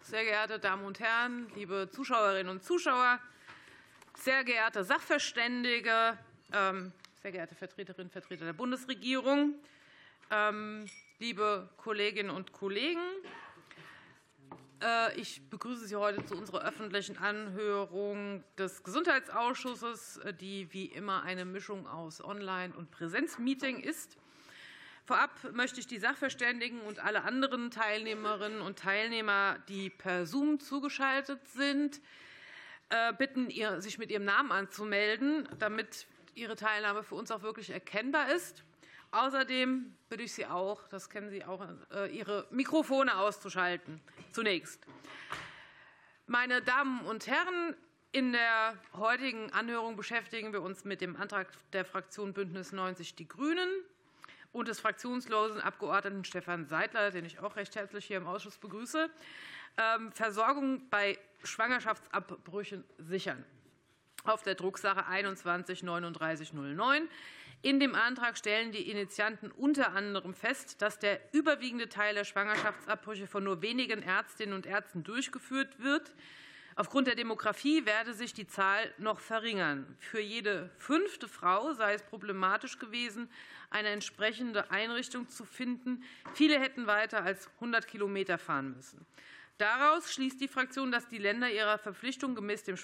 sehr geehrte Damen und Herren, liebe Zuschauerinnen und Zuschauer, sehr geehrte Sachverständige, sehr geehrte Vertreterinnen und Vertreter der Bundesregierung, liebe Kolleginnen und Kollegen! Ich begrüße Sie heute zu unserer öffentlichen Anhörung des Gesundheitsausschusses, die wie immer eine Mischung aus Online- und Präsenzmeeting ist. Vorab möchte ich die Sachverständigen und alle anderen Teilnehmerinnen und Teilnehmer, die per Zoom zugeschaltet sind, bitten, sich mit ihrem Namen anzumelden, damit ihre Teilnahme für uns auch wirklich erkennbar ist. Außerdem bitte ich Sie auch, das kennen Sie auch, Ihre Mikrofone auszuschalten. Zunächst. Meine Damen und Herren, in der heutigen Anhörung beschäftigen wir uns mit dem Antrag der Fraktion Bündnis 90 Die Grünen und des fraktionslosen Abgeordneten Stefan Seidler, den ich auch recht herzlich hier im Ausschuss begrüße, Versorgung bei Schwangerschaftsabbrüchen sichern, auf der Drucksache 21-3909. In dem Antrag stellen die Initianten unter anderem fest, dass der überwiegende Teil der Schwangerschaftsabbrüche von nur wenigen Ärztinnen und Ärzten durchgeführt wird. Aufgrund der Demografie werde sich die Zahl noch verringern. Für jede 5. Frau sei es problematisch gewesen, eine entsprechende Einrichtung zu finden. Viele hätten weiter als 100 Kilometer fahren müssen. Daraus schließt die Fraktion, dass die Länder ihrer Verpflichtung gemäß des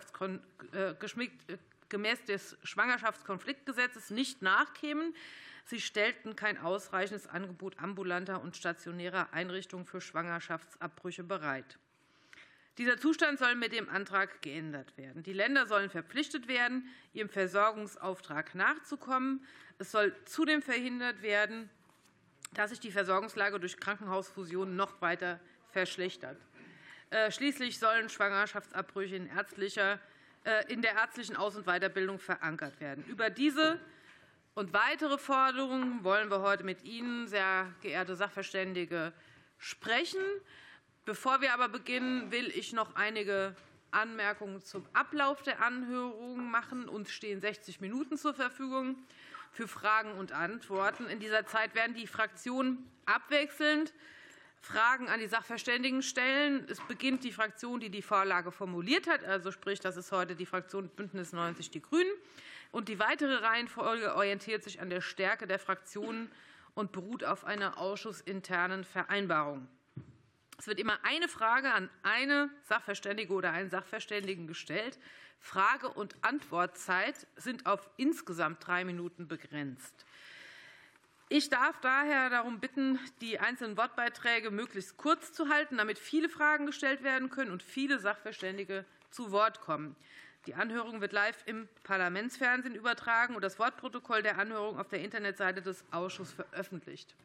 Schwangerschaftskonfliktgesetzes nicht nachkämen. Sie stellten kein ausreichendes Angebot ambulanter und stationärer Einrichtungen für Schwangerschaftsabbrüche bereit. Dieser Zustand soll mit dem Antrag geändert werden. Die Länder sollen verpflichtet werden, ihrem Versorgungsauftrag nachzukommen. Es soll zudem verhindert werden, dass sich die Versorgungslage durch Krankenhausfusionen noch weiter verschlechtert. Schließlich sollen Schwangerschaftsabbrüche in der ärztlichen Aus- und Weiterbildung verankert werden. Über diese und weitere Forderungen wollen wir heute mit Ihnen, sehr geehrte Sachverständige, sprechen. Bevor wir aber beginnen, will ich noch einige Anmerkungen zum Ablauf der Anhörung machen. Uns stehen 60 Minuten zur Verfügung für Fragen und Antworten. In dieser Zeit werden die Fraktionen abwechselnd Fragen an die Sachverständigen stellen. Es beginnt die Fraktion, die die Vorlage formuliert hat, also sprich, das ist heute die Fraktion Bündnis 90 Die Grünen. Und die weitere Reihenfolge orientiert sich an der Stärke der Fraktionen und beruht auf einer ausschussinternen Vereinbarung. Es wird immer eine Frage an eine Sachverständige oder einen Sachverständigen gestellt. Frage- und Antwortzeit sind auf insgesamt 3 Minuten begrenzt. Ich darf daher darum bitten, die einzelnen Wortbeiträge möglichst kurz zu halten, damit viele Fragen gestellt werden können und viele Sachverständige zu Wort kommen. Die Anhörung wird live im Parlamentsfernsehen übertragen und das Wortprotokoll der Anhörung auf der Internetseite des Ausschusses veröffentlicht.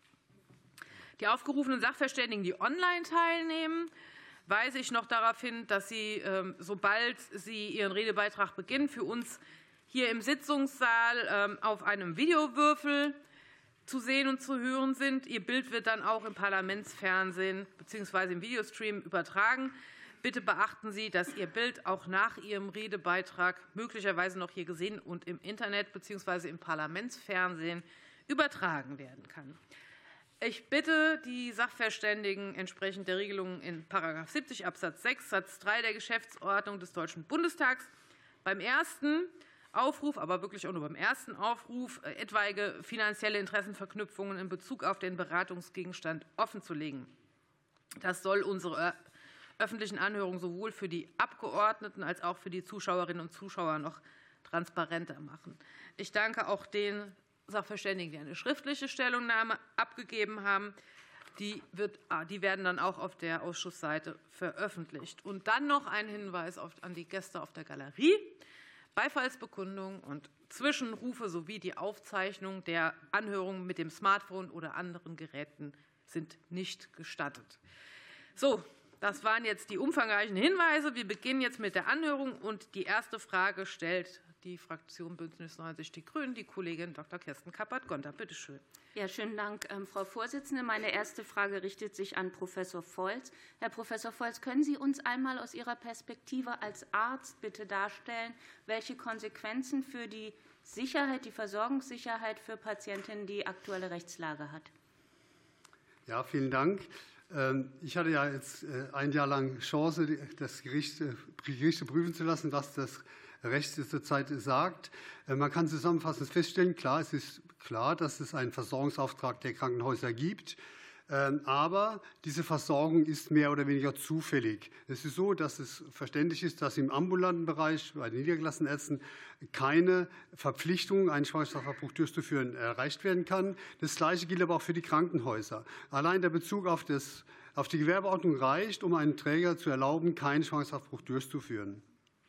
Die aufgerufenen Sachverständigen, die online teilnehmen, weise ich noch darauf hin, dass Sie, sobald Sie Ihren Redebeitrag beginnen, für uns hier im Sitzungssaal auf einem Videowürfel zu sehen und zu hören sind. Ihr Bild wird dann auch im Parlamentsfernsehen bzw. im Videostream übertragen. Bitte beachten Sie, dass Ihr Bild auch nach Ihrem Redebeitrag möglicherweise noch hier gesehen und im Internet bzw. im Parlamentsfernsehen übertragen werden kann. Ich bitte die Sachverständigen entsprechend der Regelungen in § 70 Absatz 6 Satz 3 der Geschäftsordnung des Deutschen Bundestags beim ersten Aufruf, aber wirklich auch nur beim ersten Aufruf, etwaige finanzielle Interessenverknüpfungen in Bezug auf den Beratungsgegenstand offenzulegen. Das soll unsere öffentlichen Anhörungen sowohl für die Abgeordneten als auch für die Zuschauerinnen und Zuschauer noch transparenter machen. Ich danke auch den Sachverständigen, die eine schriftliche Stellungnahme abgegeben haben. Die werden dann auch auf der Ausschussseite veröffentlicht. Und dann noch ein Hinweis an die Gäste auf der Galerie. Beifallsbekundungen und Zwischenrufe sowie die Aufzeichnung der Anhörung mit dem Smartphone oder anderen Geräten sind nicht gestattet. So, das waren jetzt die umfangreichen Hinweise. Wir beginnen jetzt mit der Anhörung. Und die erste Frage stellt die Fraktion Bündnis 90 Die Grünen, die Kollegin Dr. Kerstin Kappert-Gonter. Bitte schön. Ja, schönen Dank, Frau Vorsitzende. Meine erste Frage richtet sich an Professor Volz. Herr Professor Volz, können Sie uns einmal aus Ihrer Perspektive als Arzt bitte darstellen, welche Konsequenzen für die Sicherheit, die Versorgungssicherheit für Patientinnen die aktuelle Rechtslage hat? Ja, vielen Dank. Ich hatte ja jetzt ein Jahr lang Chance, das Gerichte prüfen zu lassen, was das Recht zurzeit sagt. Man kann zusammenfassend feststellen, klar, es ist klar, dass es einen Versorgungsauftrag der Krankenhäuser gibt. Aber diese Versorgung ist mehr oder weniger zufällig. Es ist so, dass es verständlich ist, dass im ambulanten Bereich bei den niedergelassenen Ärzten keine Verpflichtung, einen Schwangerschaftsabbruch durchzuführen, erreicht werden kann. Das Gleiche gilt aber auch für die Krankenhäuser. Allein der Bezug auf die Gewerbeordnung reicht, um einen Träger zu erlauben, keinen Schwangerschaftsabbruch durchzuführen.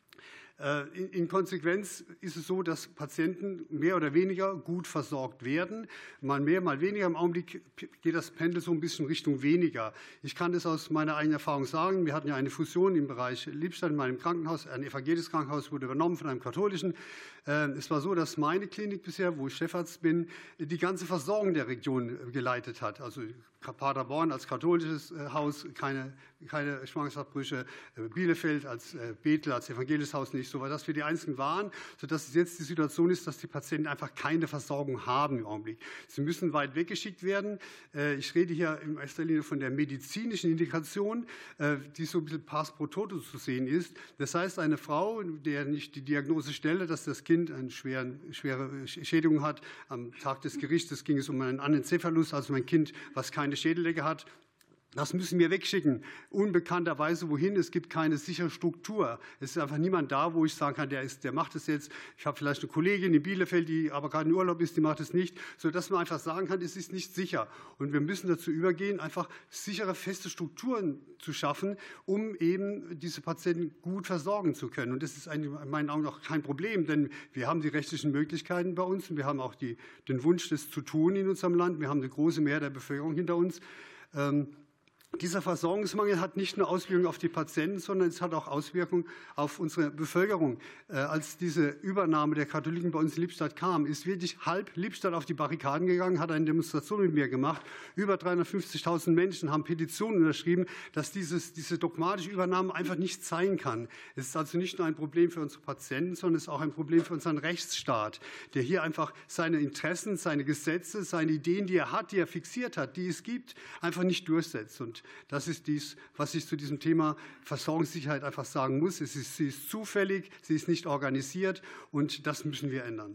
In Konsequenz ist es so, dass Patienten mehr oder weniger gut versorgt werden. Mal mehr, mal weniger. Im Augenblick geht das Pendel so ein bisschen Richtung weniger. Ich kann das aus meiner eigenen Erfahrung sagen. Wir hatten ja eine Fusion im Bereich Liebstadt in meinem Krankenhaus. Ein evangelisches Krankenhaus wurde übernommen von einem katholischen. Es war so, dass meine Klinik bisher, wo ich Chefarzt bin, die ganze Versorgung der Region geleitet hat. Also Paderborn als katholisches Haus, keine Schwangerschaftsabbrüche, Bielefeld als Bethel, als evangelisches Haus nicht, so weil das wir die Einzigen waren, sodass es jetzt die Situation ist, dass die Patienten einfach keine Versorgung haben im Augenblick. Sie müssen weit weggeschickt werden. Ich rede hier in erster Linie von der medizinischen Indikation, die so ein bisschen Pass pro Toto zu sehen ist. Das heißt, eine Frau, der nicht die Diagnose stelle, dass das Kind eine schwere Schädigung hat, am Tag des Gerichts ging es um einen Anencephalus, also ein Kind, was keine Schädeldecke hat. Das müssen wir wegschicken. Unbekannterweise wohin, es gibt keine sichere Struktur. Es ist einfach niemand da, wo ich sagen kann, der macht es jetzt. Ich habe vielleicht eine Kollegin in Bielefeld, die aber gerade in Urlaub ist, die macht es nicht, sodass man einfach sagen kann, es ist nicht sicher. Und wir müssen dazu übergehen, einfach sichere, feste Strukturen zu schaffen, um eben diese Patienten gut versorgen zu können. Und das ist in meinen Augen auch kein Problem, denn wir haben die rechtlichen Möglichkeiten bei uns und wir haben auch den Wunsch, das zu tun in unserem Land. Wir haben eine große Mehrheit der Bevölkerung hinter uns. Dieser Versorgungsmangel hat nicht nur Auswirkungen auf die Patienten, sondern es hat auch Auswirkungen auf unsere Bevölkerung. Als diese Übernahme der Katholiken bei uns in Liebstadt kam, ist wirklich halb Liebstadt auf die Barrikaden gegangen, hat eine Demonstration mit mir gemacht. Über 350.000 Menschen haben Petitionen unterschrieben, dass diese dogmatische Übernahme einfach nicht sein kann. Es ist also nicht nur ein Problem für unsere Patienten, sondern es ist auch ein Problem für unseren Rechtsstaat, der hier einfach seine Interessen, seine Gesetze, seine Ideen, die er hat, die er fixiert hat, die es gibt, einfach nicht durchsetzt. Und das ist dies, was ich zu diesem Thema Versorgungssicherheit einfach sagen muss. Sie ist zufällig, sie ist nicht organisiert und das müssen wir ändern.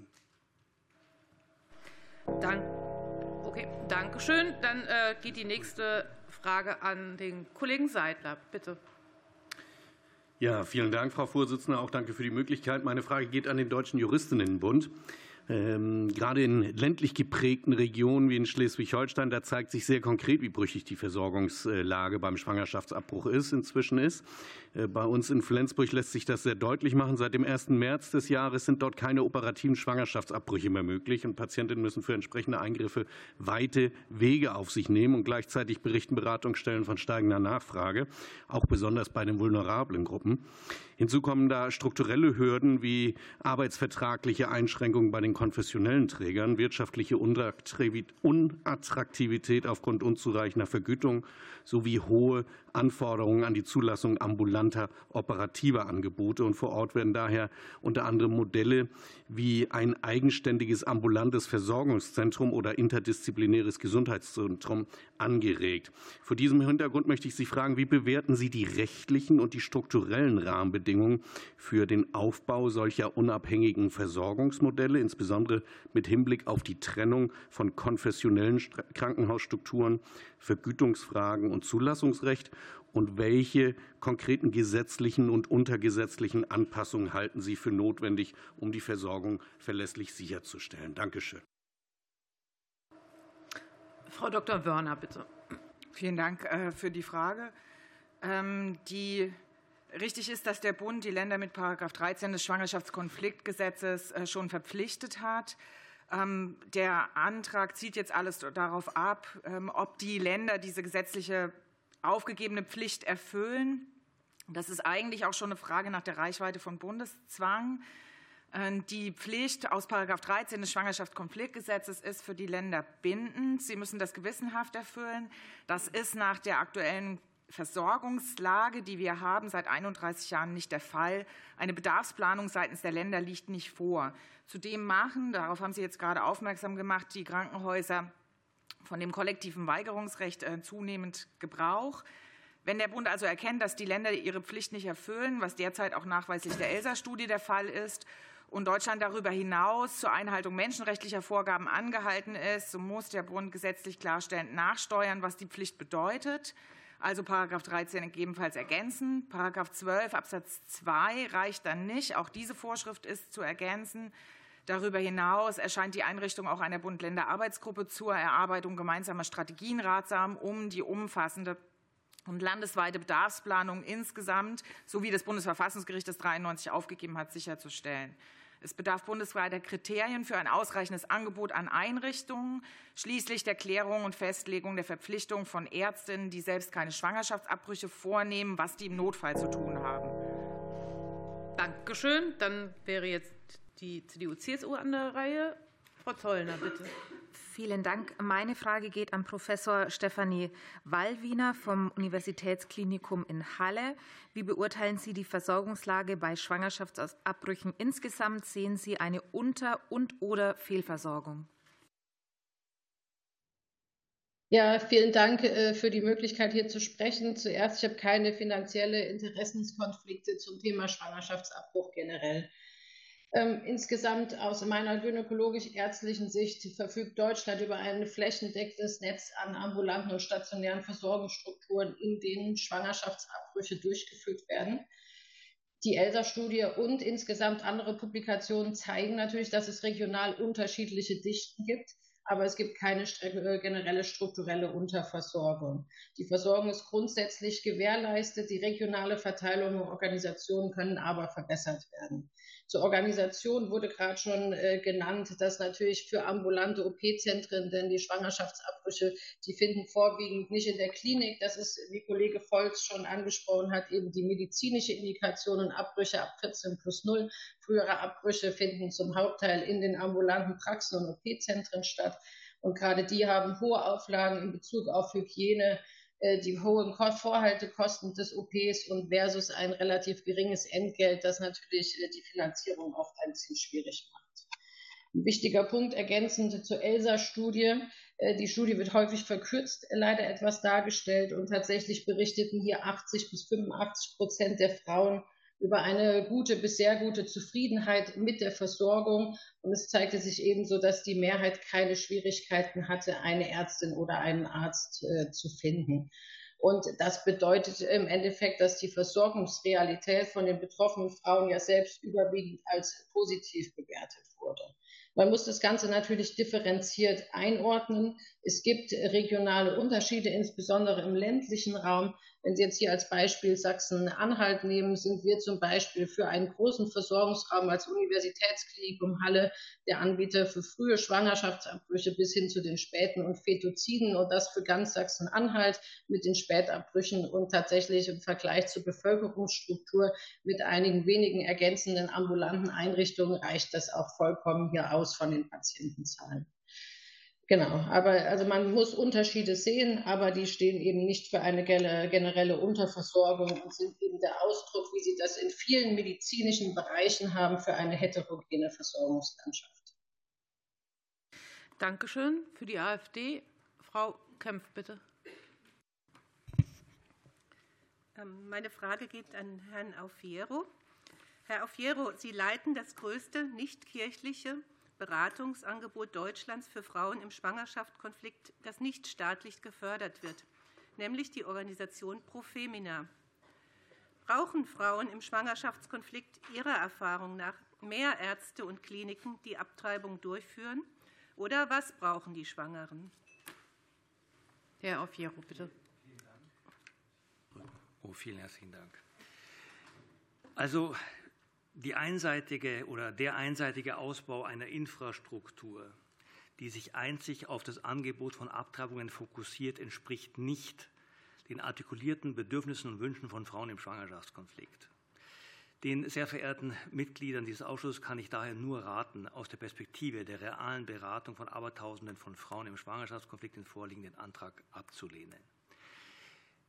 Danke schön. Dann geht die nächste Frage an den Kollegen Seidler. Bitte. Ja, vielen Dank, Frau Vorsitzende. Auch danke für die Möglichkeit. Meine Frage geht an den Deutschen Juristinnenbund. Gerade in ländlich geprägten Regionen wie in Schleswig-Holstein, da zeigt sich sehr konkret, wie brüchig die Versorgungslage beim Schwangerschaftsabbruch inzwischen ist. Bei uns in Flensburg lässt sich das sehr deutlich machen. Seit dem 1. März des Jahres sind dort keine operativen Schwangerschaftsabbrüche mehr möglich und Patientinnen müssen für entsprechende Eingriffe weite Wege auf sich nehmen und gleichzeitig berichten Beratungsstellen von steigender Nachfrage, auch besonders bei den vulnerablen Gruppen. Hinzu kommen da strukturelle Hürden wie arbeitsvertragliche Einschränkungen bei den konfessionellen Trägern, wirtschaftliche Unattraktivität aufgrund unzureichender Vergütung sowie hohe Anforderungen an die Zulassung ambulanter operativer Angebote. Und vor Ort werden daher unter anderem Modelle wie ein eigenständiges ambulantes Versorgungszentrum oder interdisziplinäres Gesundheitszentrum angeregt. Vor diesem Hintergrund möchte ich Sie fragen, wie bewerten Sie die rechtlichen und die strukturellen Rahmenbedingungen für den Aufbau solcher unabhängigen Versorgungsmodelle, insbesondere mit Hinblick auf die Trennung von konfessionellen Krankenhausstrukturen, Vergütungsfragen und Zulassungsrecht? Und welche konkreten gesetzlichen und untergesetzlichen Anpassungen halten Sie für notwendig, um die Versorgung verlässlich sicherzustellen? Dankeschön. Frau Dr. Wörner, bitte. Vielen Dank für die Frage. Richtig ist, dass der Bund die Länder mit § 13 des Schwangerschaftskonfliktgesetzes schon verpflichtet hat. Der Antrag zieht jetzt alles darauf ab, ob die Länder diese gesetzliche aufgegebene Pflicht erfüllen. Das ist eigentlich auch schon eine Frage nach der Reichweite von Bundeszwang. Die Pflicht aus § 13 des Schwangerschaftskonfliktgesetzes ist für die Länder bindend. Sie müssen das gewissenhaft erfüllen. Das ist nach der aktuellen Versorgungslage, die wir haben, seit 31 Jahren nicht der Fall. Eine Bedarfsplanung seitens der Länder liegt nicht vor. Zudem machen, darauf haben Sie jetzt gerade aufmerksam gemacht, die Krankenhäuser von dem kollektiven Weigerungsrecht zunehmend Gebrauch. Wenn der Bund also erkennt, dass die Länder ihre Pflicht nicht erfüllen, was derzeit auch nachweislich der ELSA-Studie der Fall ist, und Deutschland darüber hinaus zur Einhaltung menschenrechtlicher Vorgaben angehalten ist, so muss der Bund gesetzlich klarstellend nachsteuern, was die Pflicht bedeutet. Also § 13 gegebenenfalls ergänzen. § 12 Absatz 2 reicht dann nicht. Auch diese Vorschrift ist zu ergänzen. Darüber hinaus erscheint die Einrichtung auch einer Bund-Länder-Arbeitsgruppe zur Erarbeitung gemeinsamer Strategien ratsam, um die umfassende und landesweite Bedarfsplanung insgesamt, so wie das Bundesverfassungsgericht das 93 aufgegeben hat, sicherzustellen. Es bedarf bundesweiter Kriterien für ein ausreichendes Angebot an Einrichtungen, schließlich der Klärung und Festlegung der Verpflichtung von Ärztinnen, die selbst keine Schwangerschaftsabbrüche vornehmen, was die im Notfall zu tun haben. Dankeschön. Dann wäre jetzt die CDU-CSU an der Reihe. Frau Zollner, bitte. Vielen Dank. Meine Frage geht an Professor Stefanie Wallwiener vom Universitätsklinikum in Halle. Wie beurteilen Sie die Versorgungslage bei Schwangerschaftsabbrüchen insgesamt? Sehen Sie eine Unter- und/oder Fehlversorgung? Ja, vielen Dank für die Möglichkeit, hier zu sprechen. Zuerst, ich habe keine finanzielle Interessenskonflikte zum Thema Schwangerschaftsabbruch generell. Insgesamt aus meiner gynäkologisch-ärztlichen Sicht verfügt Deutschland über ein flächendeckendes Netz an ambulanten und stationären Versorgungsstrukturen, in denen Schwangerschaftsabbrüche durchgeführt werden. Die ELSA-Studie und insgesamt andere Publikationen zeigen natürlich, dass es regional unterschiedliche Dichten gibt, aber es gibt keine generelle strukturelle Unterversorgung. Die Versorgung ist grundsätzlich gewährleistet, die regionale Verteilung und Organisationen können aber verbessert werden. Zur Organisation wurde gerade schon genannt, dass natürlich für ambulante OP-Zentren, denn die Schwangerschaftsabbrüche, die finden vorwiegend nicht in der Klinik. Das ist, wie Kollege Volz schon angesprochen hat, eben die medizinische Indikation und Abbrüche ab 14+0. Frühere Abbrüche finden zum Hauptteil in den ambulanten Praxen und OP-Zentren statt. Und gerade die haben hohe Auflagen in Bezug auf Hygiene, die hohen Vorhaltekosten des OPs und versus ein relativ geringes Entgelt, das natürlich die Finanzierung oft ein bisschen schwierig macht. Ein wichtiger Punkt ergänzend zur ELSA-Studie. Die Studie wird häufig verkürzt leider etwas dargestellt und tatsächlich berichteten hier 80-85% der Frauen über eine gute bis sehr gute Zufriedenheit mit der Versorgung. Und es zeigte sich ebenso, dass die Mehrheit keine Schwierigkeiten hatte, eine Ärztin oder einen Arzt zu finden. Und das bedeutet im Endeffekt, dass die Versorgungsrealität von den betroffenen Frauen ja selbst überwiegend als positiv bewertet wurde. Man muss das Ganze natürlich differenziert einordnen. Es gibt regionale Unterschiede, insbesondere im ländlichen Raum. Wenn Sie jetzt hier als Beispiel Sachsen-Anhalt nehmen, sind wir zum Beispiel für einen großen Versorgungsraum als Universitätsklinikum Halle der Anbieter für frühe Schwangerschaftsabbrüche bis hin zu den späten und Fetoziden und das für ganz Sachsen-Anhalt mit den Spätabbrüchen und tatsächlich im Vergleich zur Bevölkerungsstruktur mit einigen wenigen ergänzenden ambulanten Einrichtungen reicht das auch vollkommen hier aus von den Patientenzahlen. Genau, aber also man muss Unterschiede sehen, aber die stehen eben nicht für eine generelle Unterversorgung und sind eben der Ausdruck, wie Sie das in vielen medizinischen Bereichen haben, für eine heterogene Versorgungslandschaft. Dankeschön. Für die AfD, Frau Kempf, bitte. Meine Frage geht an Herrn Aufiero. Herr Aufiero, Sie leiten das größte nichtkirchliche Beratungsangebot Deutschlands für Frauen im Schwangerschaftskonflikt, das nicht staatlich gefördert wird, nämlich die Organisation Profemina. Brauchen Frauen im Schwangerschaftskonflikt Ihrer Erfahrung nach mehr Ärzte und Kliniken, die Abtreibung durchführen? Oder was brauchen die Schwangeren? Herr Aufiero, bitte. Vielen herzlichen Dank. Also der einseitige Ausbau einer Infrastruktur, die sich einzig auf das Angebot von Abtreibungen fokussiert, entspricht nicht den artikulierten Bedürfnissen und Wünschen von Frauen im Schwangerschaftskonflikt. Den sehr verehrten Mitgliedern dieses Ausschusses kann ich daher nur raten, aus der Perspektive der realen Beratung von Abertausenden von Frauen im Schwangerschaftskonflikt den vorliegenden Antrag abzulehnen.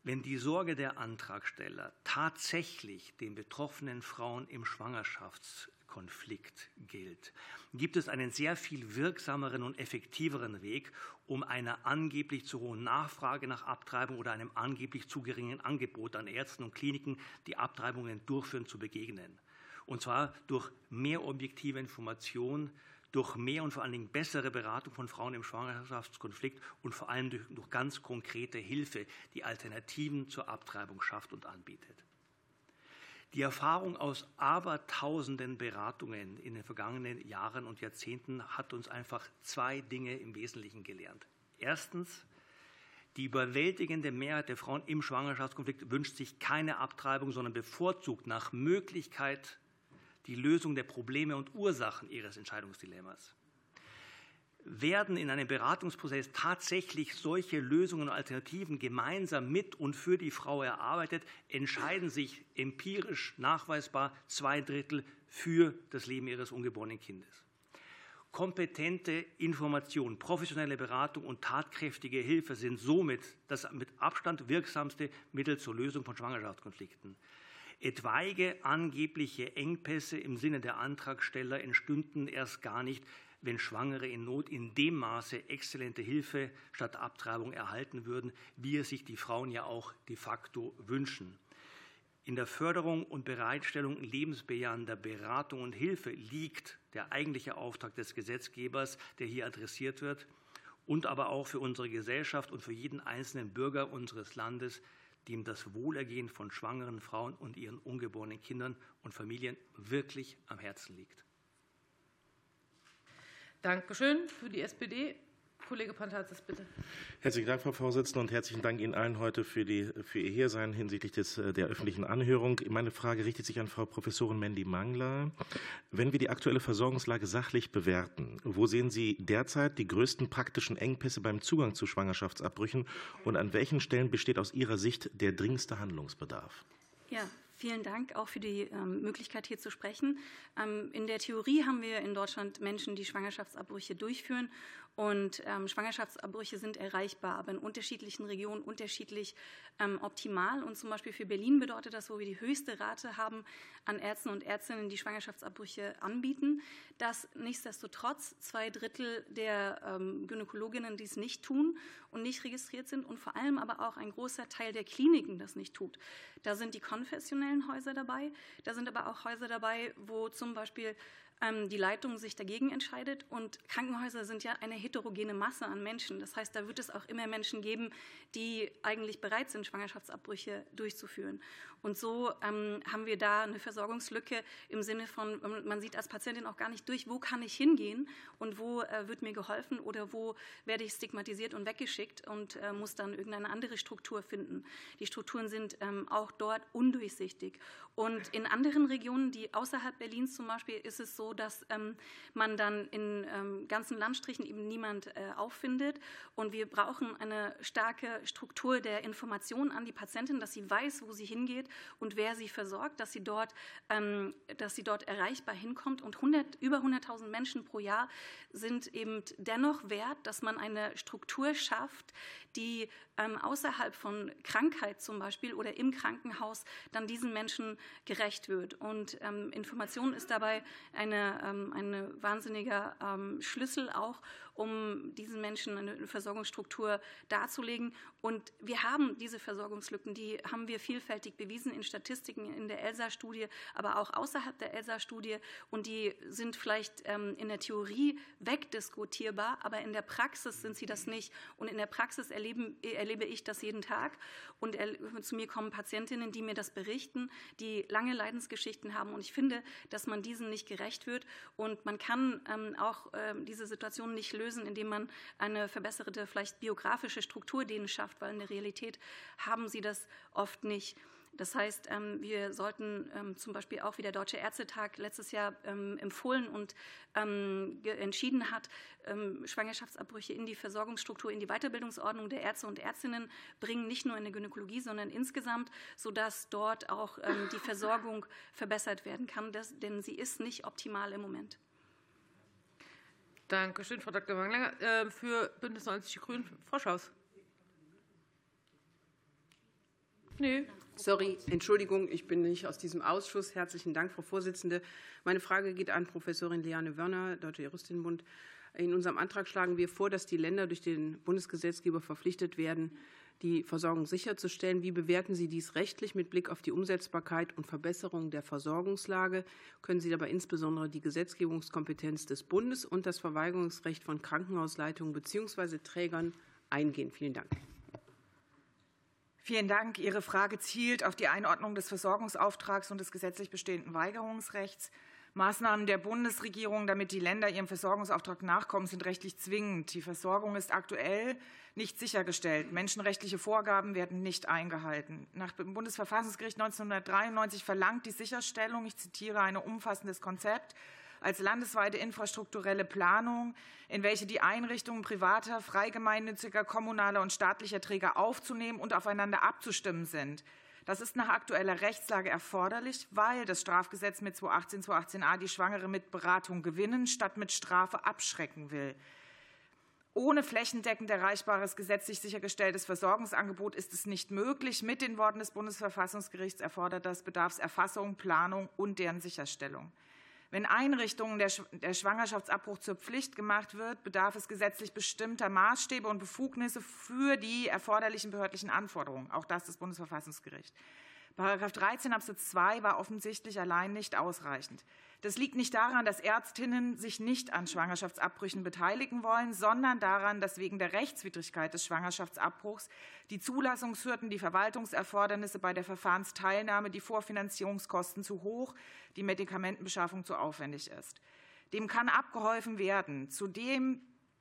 Wenn die Sorge der Antragsteller tatsächlich den betroffenen Frauen im Schwangerschaftskonflikt gilt, gibt es einen sehr viel wirksameren und effektiveren Weg, um einer angeblich zu hohen Nachfrage nach Abtreibung oder einem angeblich zu geringen Angebot an Ärzten und Kliniken, die Abtreibungen durchführen, zu begegnen. Und zwar durch mehr objektive Information, durch mehr und vor allen Dingen bessere Beratung von Frauen im Schwangerschaftskonflikt und vor allem durch ganz konkrete Hilfe, die Alternativen zur Abtreibung schafft und anbietet. Die Erfahrung aus abertausenden Beratungen in den vergangenen Jahren und Jahrzehnten hat uns einfach zwei Dinge im Wesentlichen gelernt. Erstens, die überwältigende Mehrheit der Frauen im Schwangerschaftskonflikt wünscht sich keine Abtreibung, sondern bevorzugt nach Möglichkeit die Lösung der Probleme und Ursachen ihres Entscheidungsdilemmas. Werden in einem Beratungsprozess tatsächlich solche Lösungen und Alternativen gemeinsam mit und für die Frau erarbeitet, entscheiden sich empirisch nachweisbar 2/3 für das Leben ihres ungeborenen Kindes. Kompetente Information, professionelle Beratung und tatkräftige Hilfe sind somit das mit Abstand wirksamste Mittel zur Lösung von Schwangerschaftskonflikten. Etwaige angebliche Engpässe im Sinne der Antragsteller entstünden erst gar nicht, wenn Schwangere in Not in dem Maße exzellente Hilfe statt Abtreibung erhalten würden, wie es sich die Frauen ja auch de facto wünschen. In der Förderung und Bereitstellung lebensbejahender Beratung und Hilfe liegt der eigentliche Auftrag des Gesetzgebers, der hier adressiert wird, und aber auch für unsere Gesellschaft und für jeden einzelnen Bürger unseres Landes, dem das Wohlergehen von schwangeren Frauen und ihren ungeborenen Kindern und Familien wirklich am Herzen liegt. Dankeschön. Für die SPD, Kollege Pantatzis, bitte. Herzlichen Dank, Frau Vorsitzende, und herzlichen Dank Ihnen allen heute für Ihr Hiersein hinsichtlich der öffentlichen Anhörung. Meine Frage richtet sich an Frau Professorin Mendy-Mangler. Wenn wir die aktuelle Versorgungslage sachlich bewerten, wo sehen Sie derzeit die größten praktischen Engpässe beim Zugang zu Schwangerschaftsabbrüchen und an welchen Stellen besteht aus Ihrer Sicht der dringendste Handlungsbedarf? Ja. Vielen Dank auch für die Möglichkeit, hier zu sprechen. In der Theorie haben wir in Deutschland Menschen, die Schwangerschaftsabbrüche durchführen. Und Schwangerschaftsabbrüche sind erreichbar, aber in unterschiedlichen Regionen unterschiedlich optimal. Und zum Beispiel für Berlin bedeutet das, wo wir die höchste Rate haben an Ärzten und Ärztinnen, die Schwangerschaftsabbrüche anbieten, dass nichtsdestotrotz 2/3 der Gynäkologinnen dies nicht tun und nicht registriert sind und vor allem aber auch ein großer Teil der Kliniken das nicht tut. Da sind die konfessionellen Häuser dabei, da sind aber auch Häuser dabei, wo zum Beispiel die Leitung sich dagegen entscheidet. Und Krankenhäuser sind ja eine heterogene Masse an Menschen. Das heißt, da wird es auch immer Menschen geben, die eigentlich bereit sind, Schwangerschaftsabbrüche durchzuführen. Und so haben wir da eine Versorgungslücke im Sinne von, man sieht als Patientin auch gar nicht durch, wo kann ich hingehen und wo wird mir geholfen oder wo werde ich stigmatisiert und weggeschickt und muss dann irgendeine andere Struktur finden. Die Strukturen sind auch dort undurchsichtig. Und in anderen Regionen, die außerhalb Berlins zum Beispiel, ist es so, dass man dann in ganzen Landstrichen eben niemand auffindet. Und wir brauchen eine starke Struktur der Information an die Patientin, dass sie weiß, wo sie hingeht und wer sie versorgt, dass sie dort erreichbar hinkommt. Und über 100.000 Menschen pro Jahr sind eben dennoch wert, dass man eine Struktur schafft, die außerhalb von Krankheit zum Beispiel oder im Krankenhaus dann diesen Menschen gerecht wird. Und Information ist dabei ein wahnsinniger Schlüssel auch, um diesen Menschen eine Versorgungsstruktur darzulegen. Und wir haben diese Versorgungslücken, die haben wir vielfältig bewiesen in Statistiken in der ELSA-Studie, aber auch außerhalb der ELSA-Studie. Und die sind vielleicht in der Theorie wegdiskutierbar, aber in der Praxis sind sie das nicht. Und in der Praxis erlebe ich das jeden Tag. Und zu mir kommen Patientinnen, die mir das berichten, die lange Leidensgeschichten haben. Und ich finde, dass man diesen nicht gerecht wird. Und man kann auch diese Situation nicht lösen, indem man eine verbesserte, vielleicht biografische Struktur denen schafft, weil in der Realität haben sie das oft nicht. Das heißt, wir sollten zum Beispiel auch, wie der Deutsche Ärztetag letztes Jahr empfohlen und entschieden hat, Schwangerschaftsabbrüche in die Versorgungsstruktur, in die Weiterbildungsordnung der Ärzte und Ärztinnen bringen, nicht nur in der Gynäkologie, sondern insgesamt, sodass dort auch die Versorgung verbessert werden kann, denn sie ist nicht optimal im Moment. Danke schön, Frau Dr. Mangler. Für Bündnis 90 Die Grünen, Frau Schaus. Nee. Sorry, Entschuldigung, ich bin nicht aus diesem Ausschuss. Herzlichen Dank, Frau Vorsitzende. Meine Frage geht an Professorin Liane Wörner, Deutscher Juristinnenbund. In unserem Antrag schlagen wir vor, dass die Länder durch den Bundesgesetzgeber verpflichtet werden, die Versorgung sicherzustellen. Wie bewerten Sie dies rechtlich mit Blick auf die Umsetzbarkeit und Verbesserung der Versorgungslage? Können Sie dabei insbesondere die Gesetzgebungskompetenz des Bundes und das Verweigerungsrecht von Krankenhausleitungen bzw. Trägern eingehen? Vielen Dank. Vielen Dank. Ihre Frage zielt auf die Einordnung des Versorgungsauftrags und des gesetzlich bestehenden Weigerungsrechts. Maßnahmen der Bundesregierung, damit die Länder ihrem Versorgungsauftrag nachkommen, sind rechtlich zwingend. Die Versorgung ist aktuell nicht sichergestellt. Menschenrechtliche Vorgaben werden nicht eingehalten. Nach dem Bundesverfassungsgericht 1993 verlangt die Sicherstellung, ich zitiere, ein umfassendes Konzept als landesweite infrastrukturelle Planung, in welche die Einrichtungen privater, freigemeinnütziger, kommunaler und staatlicher Träger aufzunehmen und aufeinander abzustimmen sind. Das ist nach aktueller Rechtslage erforderlich, weil das Strafgesetz mit 218, 218a die Schwangere mit Beratung gewinnen statt mit Strafe abschrecken will. Ohne flächendeckend erreichbares, gesetzlich sichergestelltes Versorgungsangebot ist es nicht möglich. Mit den Worten des Bundesverfassungsgerichts erfordert das Bedarfserfassung, Planung und deren Sicherstellung. Wenn Einrichtungen der Schwangerschaftsabbruch zur Pflicht gemacht wird, bedarf es gesetzlich bestimmter Maßstäbe und Befugnisse für die erforderlichen behördlichen Anforderungen. Auch das Bundesverfassungsgericht. § 13 Absatz 2 war offensichtlich allein nicht ausreichend. Das liegt nicht daran, dass Ärztinnen sich nicht an Schwangerschaftsabbrüchen beteiligen wollen, sondern daran, dass wegen der Rechtswidrigkeit des Schwangerschaftsabbruchs die Zulassungshürden, die Verwaltungserfordernisse bei der Verfahrensteilnahme, die Vorfinanzierungskosten zu hoch, die Medikamentenbeschaffung zu aufwendig ist. Dem kann abgeholfen werden. Zudem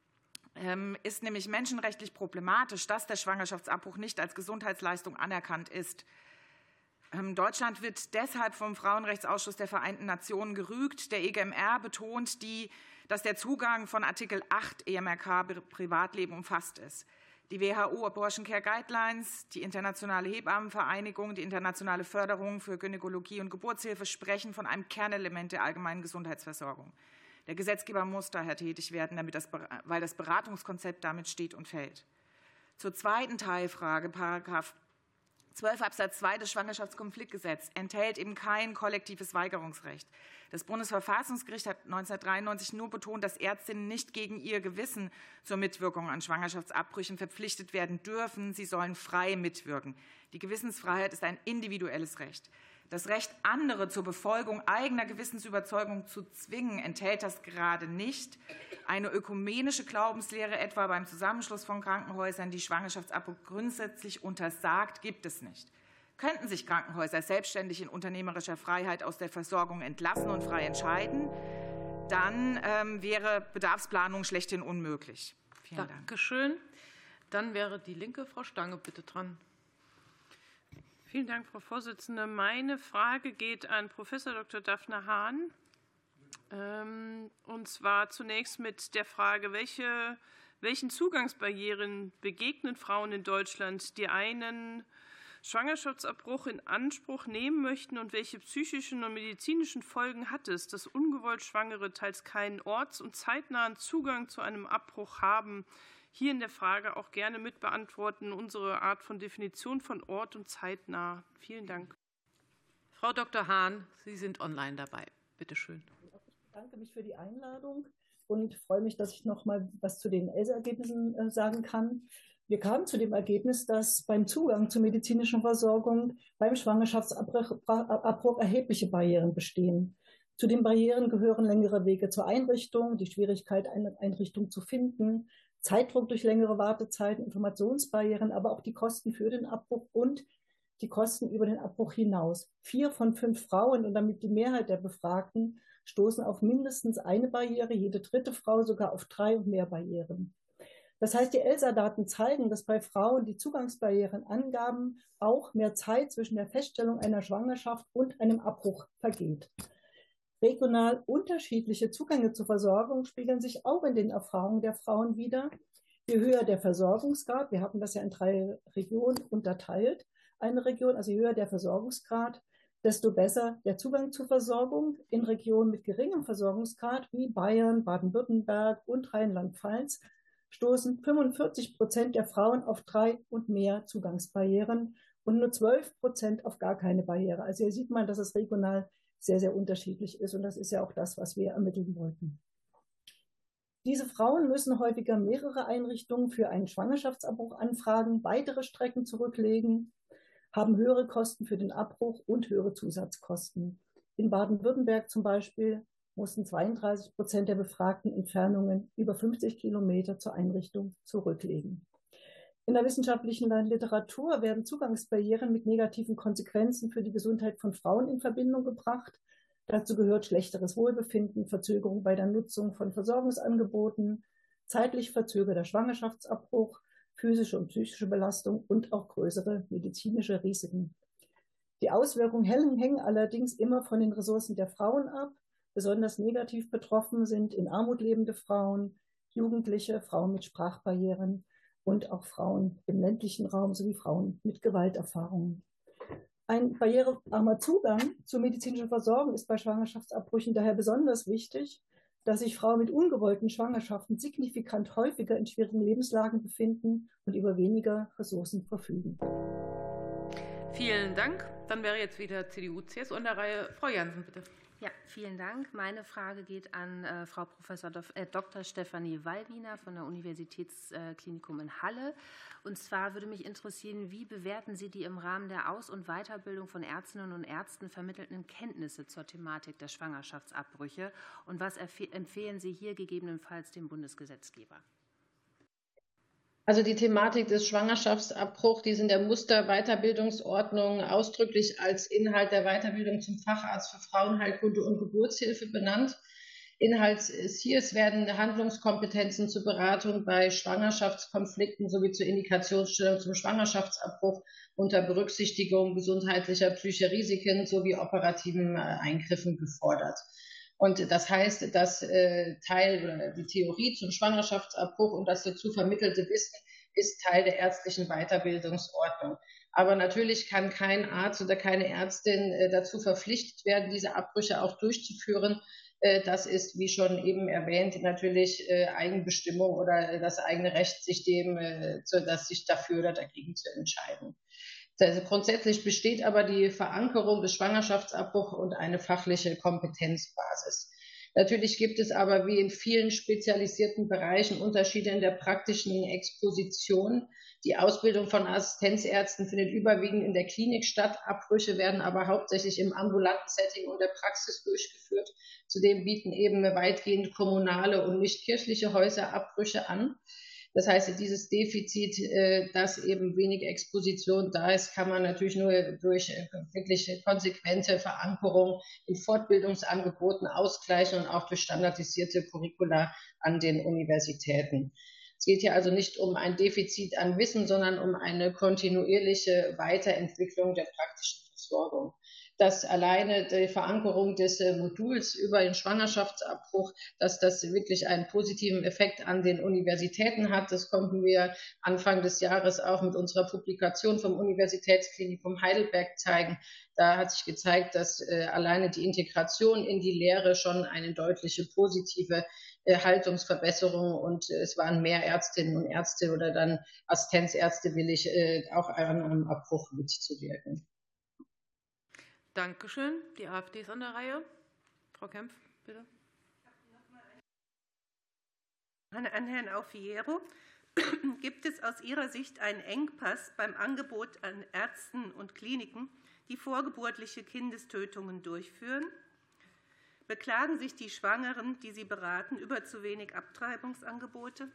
ist nämlich menschenrechtlich problematisch, dass der Schwangerschaftsabbruch nicht als Gesundheitsleistung anerkannt ist. Deutschland wird deshalb vom Frauenrechtsausschuss der Vereinten Nationen gerügt. Der EGMR betont, dass der Zugang von Artikel 8 EMRK Privatleben umfasst ist. Die WHO Abortion Care Guidelines, die Internationale Hebammenvereinigung, die Internationale Förderung für Gynäkologie und Geburtshilfe sprechen von einem Kernelement der allgemeinen Gesundheitsversorgung. Der Gesetzgeber muss daher tätig werden, weil das Beratungskonzept damit steht und fällt. Zur zweiten Teilfrage, § 12 Absatz 2 des Schwangerschaftskonfliktgesetzes enthält eben kein kollektives Weigerungsrecht. Das Bundesverfassungsgericht hat 1993 nur betont, dass Ärztinnen nicht gegen ihr Gewissen zur Mitwirkung an Schwangerschaftsabbrüchen verpflichtet werden dürfen. Sie sollen frei mitwirken. Die Gewissensfreiheit ist ein individuelles Recht. Das Recht, andere zur Befolgung eigener Gewissensüberzeugung zu zwingen, enthält das gerade nicht. Eine ökumenische Glaubenslehre, etwa beim Zusammenschluss von Krankenhäusern, die Schwangerschaftsabbruch grundsätzlich untersagt, gibt es nicht. Könnten sich Krankenhäuser selbstständig in unternehmerischer Freiheit aus der Versorgung entlassen und frei entscheiden, dann wäre Bedarfsplanung schlechthin unmöglich. Vielen Dank. Dankeschön. Dann wäre die Linke. Frau Stange, bitte dran. Vielen Dank, Frau Vorsitzende. Meine Frage geht an Prof. Dr. Daphne Hahn. Und zwar zunächst mit der Frage, welchen Zugangsbarrieren begegnen Frauen in Deutschland, die einen Schwangerschaftsabbruch in Anspruch nehmen möchten, und welche psychischen und medizinischen Folgen hat es, dass ungewollt Schwangere teils keinen orts- und zeitnahen Zugang zu einem Abbruch haben? Hier in der Frage auch gerne mit beantworten, unsere Art von Definition von Ort und zeitnah. Vielen Dank. Frau Dr. Hahn, Sie sind online dabei. Bitte schön. Ich bedanke mich für die Einladung und freue mich, dass ich noch mal was zu den ELSA-Ergebnissen sagen kann. Wir kamen zu dem Ergebnis, dass beim Zugang zur medizinischen Versorgung beim Schwangerschaftsabbruch erhebliche Barrieren bestehen. Zu den Barrieren gehören längere Wege zur Einrichtung, die Schwierigkeit, eine Einrichtung zu finden, Zeitdruck durch längere Wartezeiten, Informationsbarrieren, aber auch die Kosten für den Abbruch und die Kosten über den Abbruch hinaus. 4 von 5 Frauen und damit die Mehrheit der Befragten stoßen auf mindestens eine Barriere, jede dritte Frau sogar auf 3 und mehr Barrieren. Das heißt, die ELSA-Daten zeigen, dass bei Frauen die Zugangsbarrieren angaben, auch mehr Zeit zwischen der Feststellung einer Schwangerschaft und einem Abbruch vergeht. Regional unterschiedliche Zugänge zur Versorgung spiegeln sich auch in den Erfahrungen der Frauen wider. Je höher der Versorgungsgrad, wir haben das ja in 3 Regionen unterteilt, eine Region, also je höher der Versorgungsgrad, desto besser der Zugang zur Versorgung. In Regionen mit geringem Versorgungsgrad wie Bayern, Baden-Württemberg und Rheinland-Pfalz stoßen 45% der Frauen auf 3 und mehr Zugangsbarrieren und nur 12% auf gar keine Barriere. Also hier sieht man, dass es regional sehr, sehr unterschiedlich ist und das ist ja auch das, was wir ermitteln wollten. Diese Frauen müssen häufiger mehrere Einrichtungen für einen Schwangerschaftsabbruch anfragen, weitere Strecken zurücklegen, haben höhere Kosten für den Abbruch und höhere Zusatzkosten. In Baden-Württemberg zum Beispiel mussten 32% der Befragten Entfernungen über 50 Kilometer zur Einrichtung zurücklegen. In der wissenschaftlichen Literatur werden Zugangsbarrieren mit negativen Konsequenzen für die Gesundheit von Frauen in Verbindung gebracht. Dazu gehört schlechteres Wohlbefinden, Verzögerung bei der Nutzung von Versorgungsangeboten, zeitlich verzögerter Schwangerschaftsabbruch, physische und psychische Belastung und auch größere medizinische Risiken. Die Auswirkungen hängen allerdings immer von den Ressourcen der Frauen ab. Besonders negativ betroffen sind in Armut lebende Frauen, Jugendliche, Frauen mit Sprachbarrieren und auch Frauen im ländlichen Raum sowie Frauen mit Gewalterfahrungen. Ein barrierearmer Zugang zur medizinischen Versorgung ist bei Schwangerschaftsabbrüchen daher besonders wichtig, da sich Frauen mit ungewollten Schwangerschaften signifikant häufiger in schwierigen Lebenslagen befinden und über weniger Ressourcen verfügen. Vielen Dank. Dann wäre jetzt wieder CDU-CSU an der Reihe. Frau Jansen, bitte. Ja, vielen Dank. Meine Frage geht an Frau Prof. Dr. Stefanie Wallwiener von der Universitätsklinikum in Halle. Und zwar würde mich interessieren, wie bewerten Sie die im Rahmen der Aus- und Weiterbildung von Ärztinnen und Ärzten vermittelten Kenntnisse zur Thematik der Schwangerschaftsabbrüche und was empfehlen Sie hier gegebenenfalls dem Bundesgesetzgeber? Also die Thematik des Schwangerschaftsabbruchs, die ist in der Muster-Weiterbildungsordnung ausdrücklich als Inhalt der Weiterbildung zum Facharzt für Frauenheilkunde und Geburtshilfe benannt. Inhalt ist hier, es werden Handlungskompetenzen zur Beratung bei Schwangerschaftskonflikten sowie zur Indikationsstellung zum Schwangerschaftsabbruch unter Berücksichtigung gesundheitlicher, psychischer Risiken sowie operativen Eingriffen gefordert. Und das heißt, dass die Theorie zum Schwangerschaftsabbruch und das dazu vermittelte Wissen ist Teil der ärztlichen Weiterbildungsordnung. Aber natürlich kann kein Arzt oder keine Ärztin dazu verpflichtet werden, diese Abbrüche auch durchzuführen. Das ist, wie schon eben erwähnt, natürlich Eigenbestimmung oder das eigene Recht, sich dafür oder dagegen zu entscheiden. Also grundsätzlich besteht aber die Verankerung des Schwangerschaftsabbruchs und eine fachliche Kompetenzbasis. Natürlich gibt es aber wie in vielen spezialisierten Bereichen Unterschiede in der praktischen Exposition. Die Ausbildung von Assistenzärzten findet überwiegend in der Klinik statt. Abbrüche werden aber hauptsächlich im ambulanten Setting und der Praxis durchgeführt. Zudem bieten eben weitgehend kommunale und nicht kirchliche Häuser Abbrüche an. Das heißt, dieses Defizit, dass eben wenig Exposition da ist, kann man natürlich nur durch wirklich konsequente Verankerung in Fortbildungsangeboten ausgleichen und auch durch standardisierte Curricula an den Universitäten. Es geht hier also nicht um ein Defizit an Wissen, sondern um eine kontinuierliche Weiterentwicklung der praktischen Versorgung. Dass alleine die Verankerung des Moduls über den Schwangerschaftsabbruch, dass das wirklich einen positiven Effekt an den Universitäten hat. Das konnten wir Anfang des Jahres auch mit unserer Publikation vom Universitätsklinikum Heidelberg zeigen. Da hat sich gezeigt, dass alleine die Integration in die Lehre schon eine deutliche positive Haltungsverbesserung und es waren mehr Ärztinnen und Ärzte oder dann Assistenzärzte willig, auch an einem Abbruch mitzuwirken. Dankeschön. Die AfD ist an der Reihe. Frau Kempf, bitte. An Herrn Aufiero. Gibt es aus Ihrer Sicht einen Engpass beim Angebot an Ärzten und Kliniken, die vorgeburtliche Kindestötungen durchführen? Beklagen sich die Schwangeren, die Sie beraten, über zu wenig Abtreibungsangebote?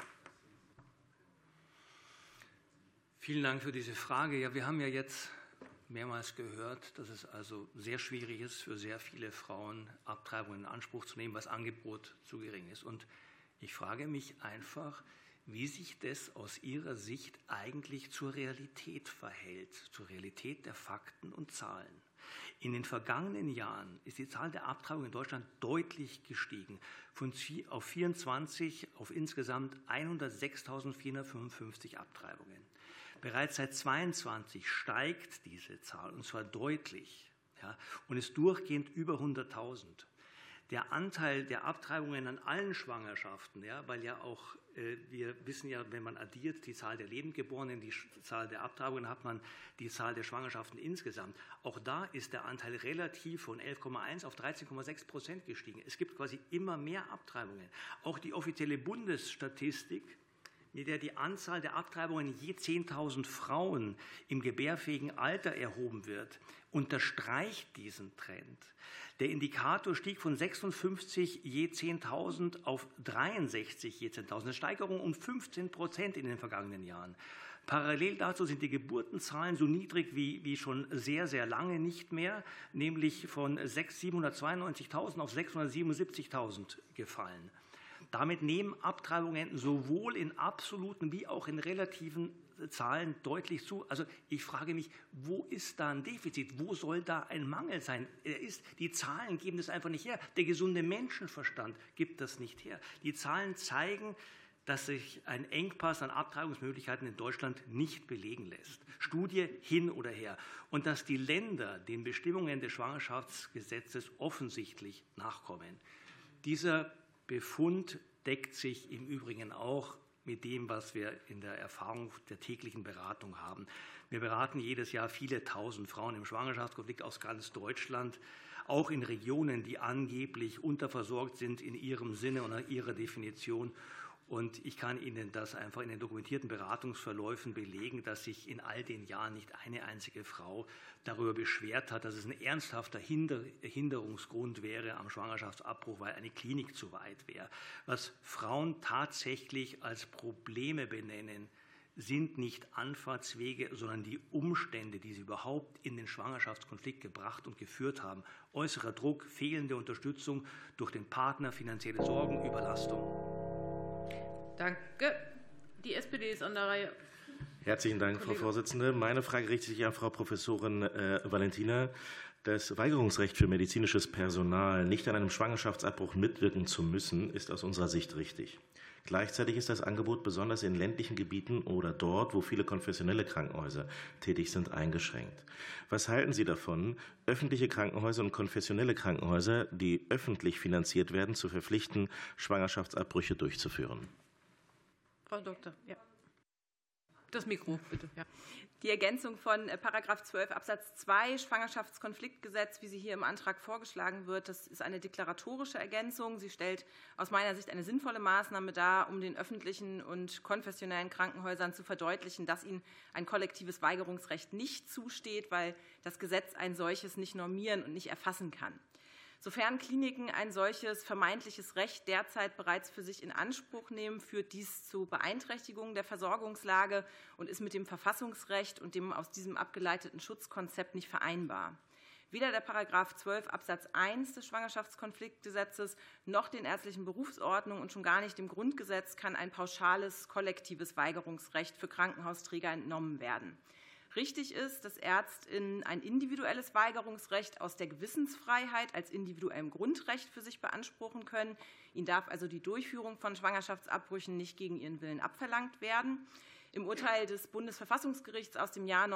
Vielen Dank für diese Frage. Ja, wir haben ja jetzt mehrmals gehört, dass es also sehr schwierig ist, für sehr viele Frauen Abtreibungen in Anspruch zu nehmen, weil das Angebot zu gering ist. Und ich frage mich einfach, wie sich das aus Ihrer Sicht eigentlich zur Realität verhält, zur Realität der Fakten und Zahlen. In den vergangenen Jahren ist die Zahl der Abtreibungen in Deutschland deutlich gestiegen, auf 24 auf insgesamt 106.455 Abtreibungen. Bereits seit 2022 steigt diese Zahl, und zwar deutlich, ja, und ist durchgehend über 100.000. Der Anteil der Abtreibungen an allen Schwangerschaften, ja, weil ja auch wir wissen ja, wenn man addiert die Zahl der Lebendgeborenen, die Zahl der Abtreibungen, hat man die Zahl der Schwangerschaften insgesamt. Auch da ist der Anteil relativ von 11,1 auf 13,6% gestiegen. Es gibt quasi immer mehr Abtreibungen. Auch die offizielle Bundesstatistik, mit der die Anzahl der Abtreibungen je 10.000 Frauen im gebärfähigen Alter erhoben wird, unterstreicht diesen Trend. Der Indikator stieg von 56 je 10.000 auf 63 je 10.000, eine Steigerung um 15% in den vergangenen Jahren. Parallel dazu sind die Geburtenzahlen so niedrig wie schon sehr, sehr lange nicht mehr, nämlich von 792.000 auf 677.000 gefallen. Damit nehmen Abtreibungen sowohl in absoluten wie auch in relativen Zahlen deutlich zu. Also ich frage mich, wo ist da ein Defizit? Wo soll da ein Mangel sein? Die Zahlen geben das einfach nicht her. Der gesunde Menschenverstand gibt das nicht her. Die Zahlen zeigen, dass sich ein Engpass an Abtreibungsmöglichkeiten in Deutschland nicht belegen lässt. Studie hin oder her. Und dass die Länder den Bestimmungen des Schwangerschaftsgesetzes offensichtlich nachkommen. Dieser Befund deckt sich im Übrigen auch mit dem, was wir in der Erfahrung der täglichen Beratung haben. Wir beraten jedes Jahr viele tausend Frauen im Schwangerschaftskonflikt aus ganz Deutschland, auch in Regionen, die angeblich unterversorgt sind in ihrem Sinne und nach ihrer Definition. Und ich kann Ihnen das einfach in den dokumentierten Beratungsverläufen belegen, dass sich in all den Jahren nicht eine einzige Frau darüber beschwert hat, dass es ein ernsthafter Hinderungsgrund wäre am Schwangerschaftsabbruch, weil eine Klinik zu weit wäre. Was Frauen tatsächlich als Probleme benennen, sind nicht Anfahrtswege, sondern die Umstände, die sie überhaupt in den Schwangerschaftskonflikt gebracht und geführt haben. Äußerer Druck, fehlende Unterstützung durch den Partner, finanzielle Sorgen, Überlastung. Danke. Die SPD ist an der Reihe. Herzlichen Dank, Frau Vorsitzende. Meine Frage richtet sich an Frau Professorin Valentina. Das Weigerungsrecht für medizinisches Personal, nicht an einem Schwangerschaftsabbruch mitwirken zu müssen, ist aus unserer Sicht richtig. Gleichzeitig ist das Angebot besonders in ländlichen Gebieten oder dort, wo viele konfessionelle Krankenhäuser tätig sind, eingeschränkt. Was halten Sie davon, öffentliche Krankenhäuser und konfessionelle Krankenhäuser, die öffentlich finanziert werden, zu verpflichten, Schwangerschaftsabbrüche durchzuführen? Frau Doktor, ja. Das Mikro, bitte. Ja. Die Ergänzung von § 12 Absatz 2 Schwangerschaftskonfliktgesetz, wie sie hier im Antrag vorgeschlagen wird, das ist eine deklaratorische Ergänzung. Sie stellt aus meiner Sicht eine sinnvolle Maßnahme dar, um den öffentlichen und konfessionellen Krankenhäusern zu verdeutlichen, dass ihnen ein kollektives Weigerungsrecht nicht zusteht, weil das Gesetz ein solches nicht normieren und nicht erfassen kann. Sofern Kliniken ein solches vermeintliches Recht derzeit bereits für sich in Anspruch nehmen, führt dies zu Beeinträchtigungen der Versorgungslage und ist mit dem Verfassungsrecht und dem aus diesem abgeleiteten Schutzkonzept nicht vereinbar. Weder der § 12 Absatz 1 des Schwangerschaftskonfliktgesetzes noch den ärztlichen Berufsordnungen und schon gar nicht dem Grundgesetz kann ein pauschales, kollektives Weigerungsrecht für Krankenhausträger entnommen werden. Richtig ist, dass ÄrztInnen ein individuelles Weigerungsrecht aus der Gewissensfreiheit als individuellem Grundrecht für sich beanspruchen können. Ihnen darf also die Durchführung von Schwangerschaftsabbrüchen nicht gegen ihren Willen abverlangt werden. Im Urteil des Bundesverfassungsgerichts aus dem Jahr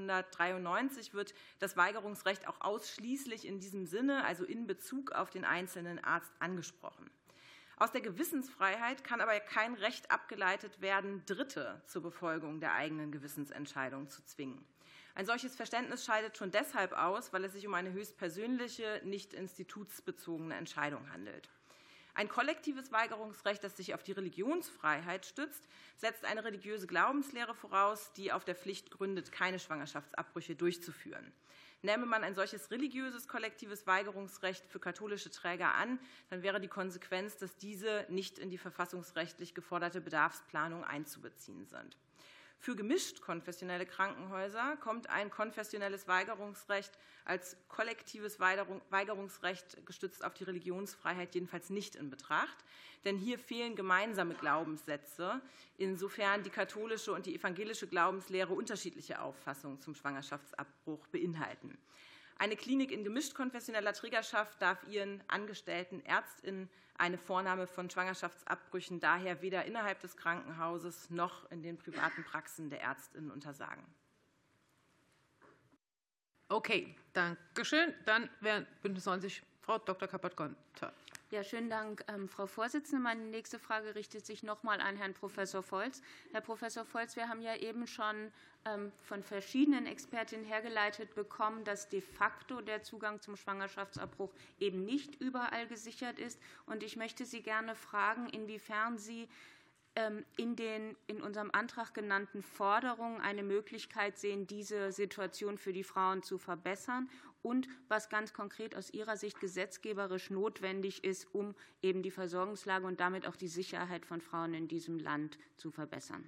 1993 wird das Weigerungsrecht auch ausschließlich in diesem Sinne, also in Bezug auf den einzelnen Arzt, angesprochen. Aus der Gewissensfreiheit kann aber kein Recht abgeleitet werden, Dritte zur Befolgung der eigenen Gewissensentscheidung zu zwingen. Ein solches Verständnis scheidet schon deshalb aus, weil es sich um eine höchstpersönliche, nicht institutsbezogene Entscheidung handelt. Ein kollektives Weigerungsrecht, das sich auf die Religionsfreiheit stützt, setzt eine religiöse Glaubenslehre voraus, die auf der Pflicht gründet, keine Schwangerschaftsabbrüche durchzuführen. Nähme man ein solches religiöses kollektives Weigerungsrecht für katholische Träger an, dann wäre die Konsequenz, dass diese nicht in die verfassungsrechtlich geforderte Bedarfsplanung einzubeziehen sind. Für gemischt konfessionelle Krankenhäuser kommt ein konfessionelles Weigerungsrecht als kollektives Weigerungsrecht gestützt auf die Religionsfreiheit jedenfalls nicht in Betracht, denn hier fehlen gemeinsame Glaubenssätze, insofern die katholische und die evangelische Glaubenslehre unterschiedliche Auffassungen zum Schwangerschaftsabbruch beinhalten. Eine Klinik in gemischt konfessioneller Trägerschaft darf ihren angestellten ÄrztInnen eine Vornahme von Schwangerschaftsabbrüchen daher weder innerhalb des Krankenhauses noch in den privaten Praxen der ÄrztInnen untersagen. Okay, danke schön. Dann wäre Bündnis 90 Frau Dr. Kappert-Gonter. Ja, schönen Dank, Frau Vorsitzende. Meine nächste Frage richtet sich noch mal an Herrn Professor Volz. Herr Professor Volz, wir haben ja eben schon von verschiedenen Expertinnen hergeleitet bekommen, dass de facto der Zugang zum Schwangerschaftsabbruch eben nicht überall gesichert ist. Und ich möchte Sie gerne fragen, inwiefern Sie in unserem Antrag genannten Forderungen eine Möglichkeit sehen, diese Situation für die Frauen zu verbessern und was ganz konkret aus Ihrer Sicht gesetzgeberisch notwendig ist, um eben die Versorgungslage und damit auch die Sicherheit von Frauen in diesem Land zu verbessern.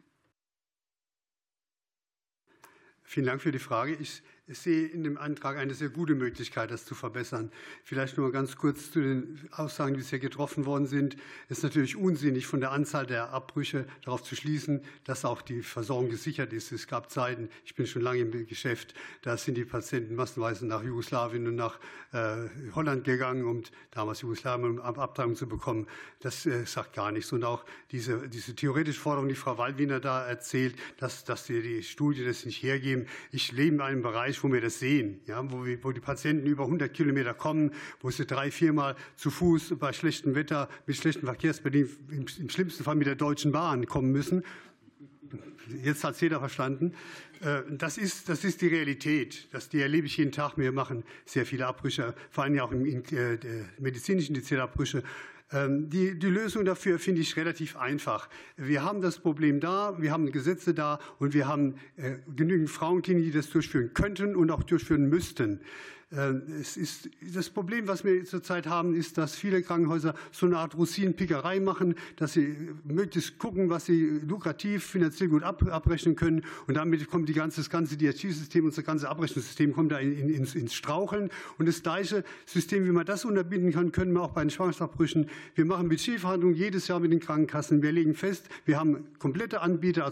Vielen Dank für die Frage. Ich sehe in dem Antrag eine sehr gute Möglichkeit, das zu verbessern. Vielleicht noch mal ganz kurz zu den Aussagen, die bisher getroffen worden sind. Es ist natürlich unsinnig, von der Anzahl der Abbrüche darauf zu schließen, dass auch die Versorgung gesichert ist. Es gab Zeiten, ich bin schon lange im Geschäft, da sind die Patienten massenweise nach Jugoslawien und nach Holland gegangen, um damals Jugoslawien Abtreibung zu bekommen. Das sagt gar nichts. Und auch diese theoretische Forderung, die Frau Wallwiener da erzählt, dass die Studien das nicht hergeben. Ich lebe in einem Bereich, wo wir das sehen, ja, wo die Patienten über 100 Kilometer kommen, wo sie 3-4 Mal zu Fuß bei schlechtem Wetter, mit schlechten Verkehrsbedingungen, im schlimmsten Fall mit der Deutschen Bahn kommen müssen. Jetzt hat es jeder verstanden. Das ist die Realität. Die erlebe ich jeden Tag. Wir machen sehr viele Abbrüche, vor allem auch medizinisch indizierte Abbrüche. Die Lösung dafür finde ich relativ einfach. Wir haben das Problem da, wir haben Gesetze da und wir haben genügend Frauenkliniken, die das durchführen könnten und auch durchführen müssten. Das Problem, was wir zurzeit haben, ist, dass viele Krankenhäuser so eine Art Rosinenpickerei machen, dass sie möglichst gucken, was sie lukrativ finanziell gut abrechnen können. Und damit kommt das ganze DRG-System, unser ganzes Abrechnungssystem kommt da ins Straucheln. Und das gleiche System, wie man das unterbinden kann, können wir auch bei den Schwangerschaftsabbrüchen. Wir machen Budgetverhandlungen jedes Jahr mit den Krankenkassen. Wir legen fest, wir haben komplette Anbieter,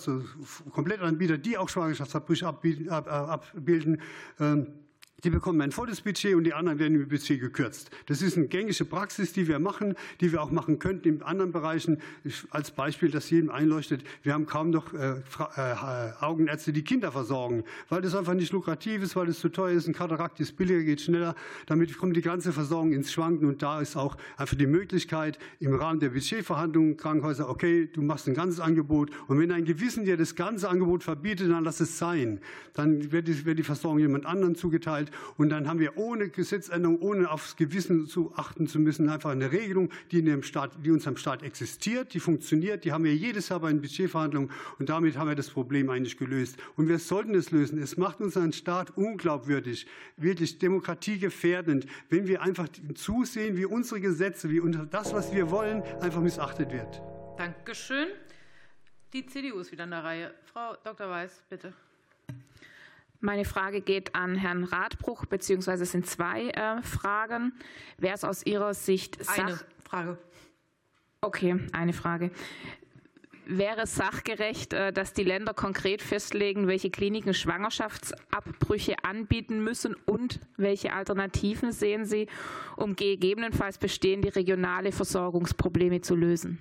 die auch Schwangerschaftsabbrüche abbilden. Die bekommen ein volles Budget und die anderen werden im Budget gekürzt. Das ist eine gängige Praxis, die wir machen, die wir auch machen könnten in anderen Bereichen. Als Beispiel, das jedem einleuchtet, wir haben kaum noch Augenärzte, die Kinder versorgen, weil das einfach nicht lukrativ ist, weil es zu teuer ist. Ein Katarakt ist billiger, geht schneller. Damit kommt die ganze Versorgung ins Schwanken und da ist auch einfach die Möglichkeit im Rahmen der Budgetverhandlungen Krankenhäuser, okay, du machst ein ganzes Angebot und wenn ein Gewissen dir das ganze Angebot verbietet, dann lass es sein. Dann wird die Versorgung jemand anderen zugeteilt. Und dann haben wir ohne Gesetzänderung, ohne aufs Gewissen zu achten zu müssen, einfach eine Regelung, die uns am Staat existiert, die funktioniert, die haben wir jedes Jahr bei den Budgetverhandlungen und damit haben wir das Problem eigentlich gelöst. Und wir sollten es lösen. Es macht unseren Staat unglaubwürdig, wirklich demokratiegefährdend, wenn wir einfach zusehen, wie unsere Gesetze, wie das, was wir wollen, einfach missachtet wird. Dankeschön. Die CDU ist wieder in der Reihe. Frau Dr. Weiß, bitte. Meine Frage geht an Herrn Radbruch, beziehungsweise es sind zwei Fragen. Wäre es aus Ihrer Sicht eine Frage. Okay, eine Frage. Wäre es sachgerecht, dass die Länder konkret festlegen, welche Kliniken Schwangerschaftsabbrüche anbieten müssen und welche Alternativen sehen Sie, um gegebenenfalls bestehende regionale Versorgungsprobleme zu lösen?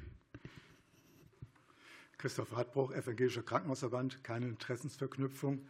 Christoph Radbruch, Evangelischer Krankenhausverband, keine Interessensverknüpfung.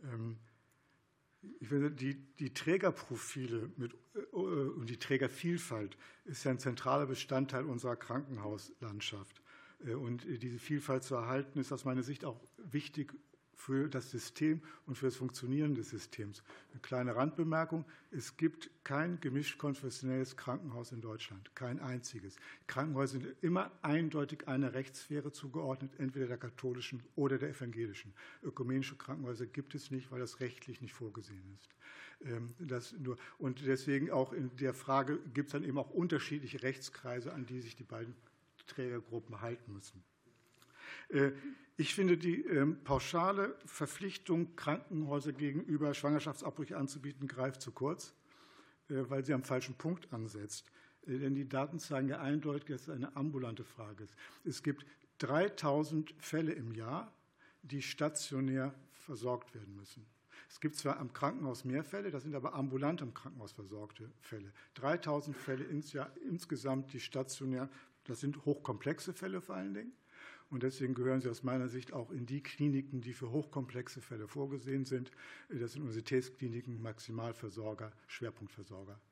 Ich finde, die Trägerprofile und die Trägervielfalt ist ja ein zentraler Bestandteil unserer Krankenhauslandschaft. Und diese Vielfalt zu erhalten, ist aus meiner Sicht auch wichtig für das System und für das Funktionieren des Systems. Eine kleine Randbemerkung, es gibt kein gemischt konfessionelles Krankenhaus in Deutschland, kein einziges. Krankenhäuser sind immer eindeutig einer Rechtssphäre zugeordnet, entweder der katholischen oder der evangelischen. Ökumenische Krankenhäuser gibt es nicht, weil das rechtlich nicht vorgesehen ist. Und deswegen auch in der Frage gibt es dann eben auch unterschiedliche Rechtskreise, an die sich die beiden Trägergruppen halten müssen. Ich finde, die pauschale Verpflichtung, Krankenhäuser gegenüber Schwangerschaftsabbrüche anzubieten, greift zu kurz, weil sie am falschen Punkt ansetzt. Denn die Daten zeigen ja eindeutig, dass es eine ambulante Frage ist. Es gibt 3.000 Fälle im Jahr, die stationär versorgt werden müssen. Es gibt zwar am Krankenhaus mehr Fälle, das sind aber ambulant am Krankenhaus versorgte Fälle. 3.000 Fälle ins Jahr insgesamt, die stationär, das sind hochkomplexe Fälle vor allen Dingen. Und deswegen gehören sie aus meiner Sicht auch in die Kliniken, die für hochkomplexe Fälle vorgesehen sind. Das sind Universitätskliniken, Maximalversorger, Schwerpunktversorger.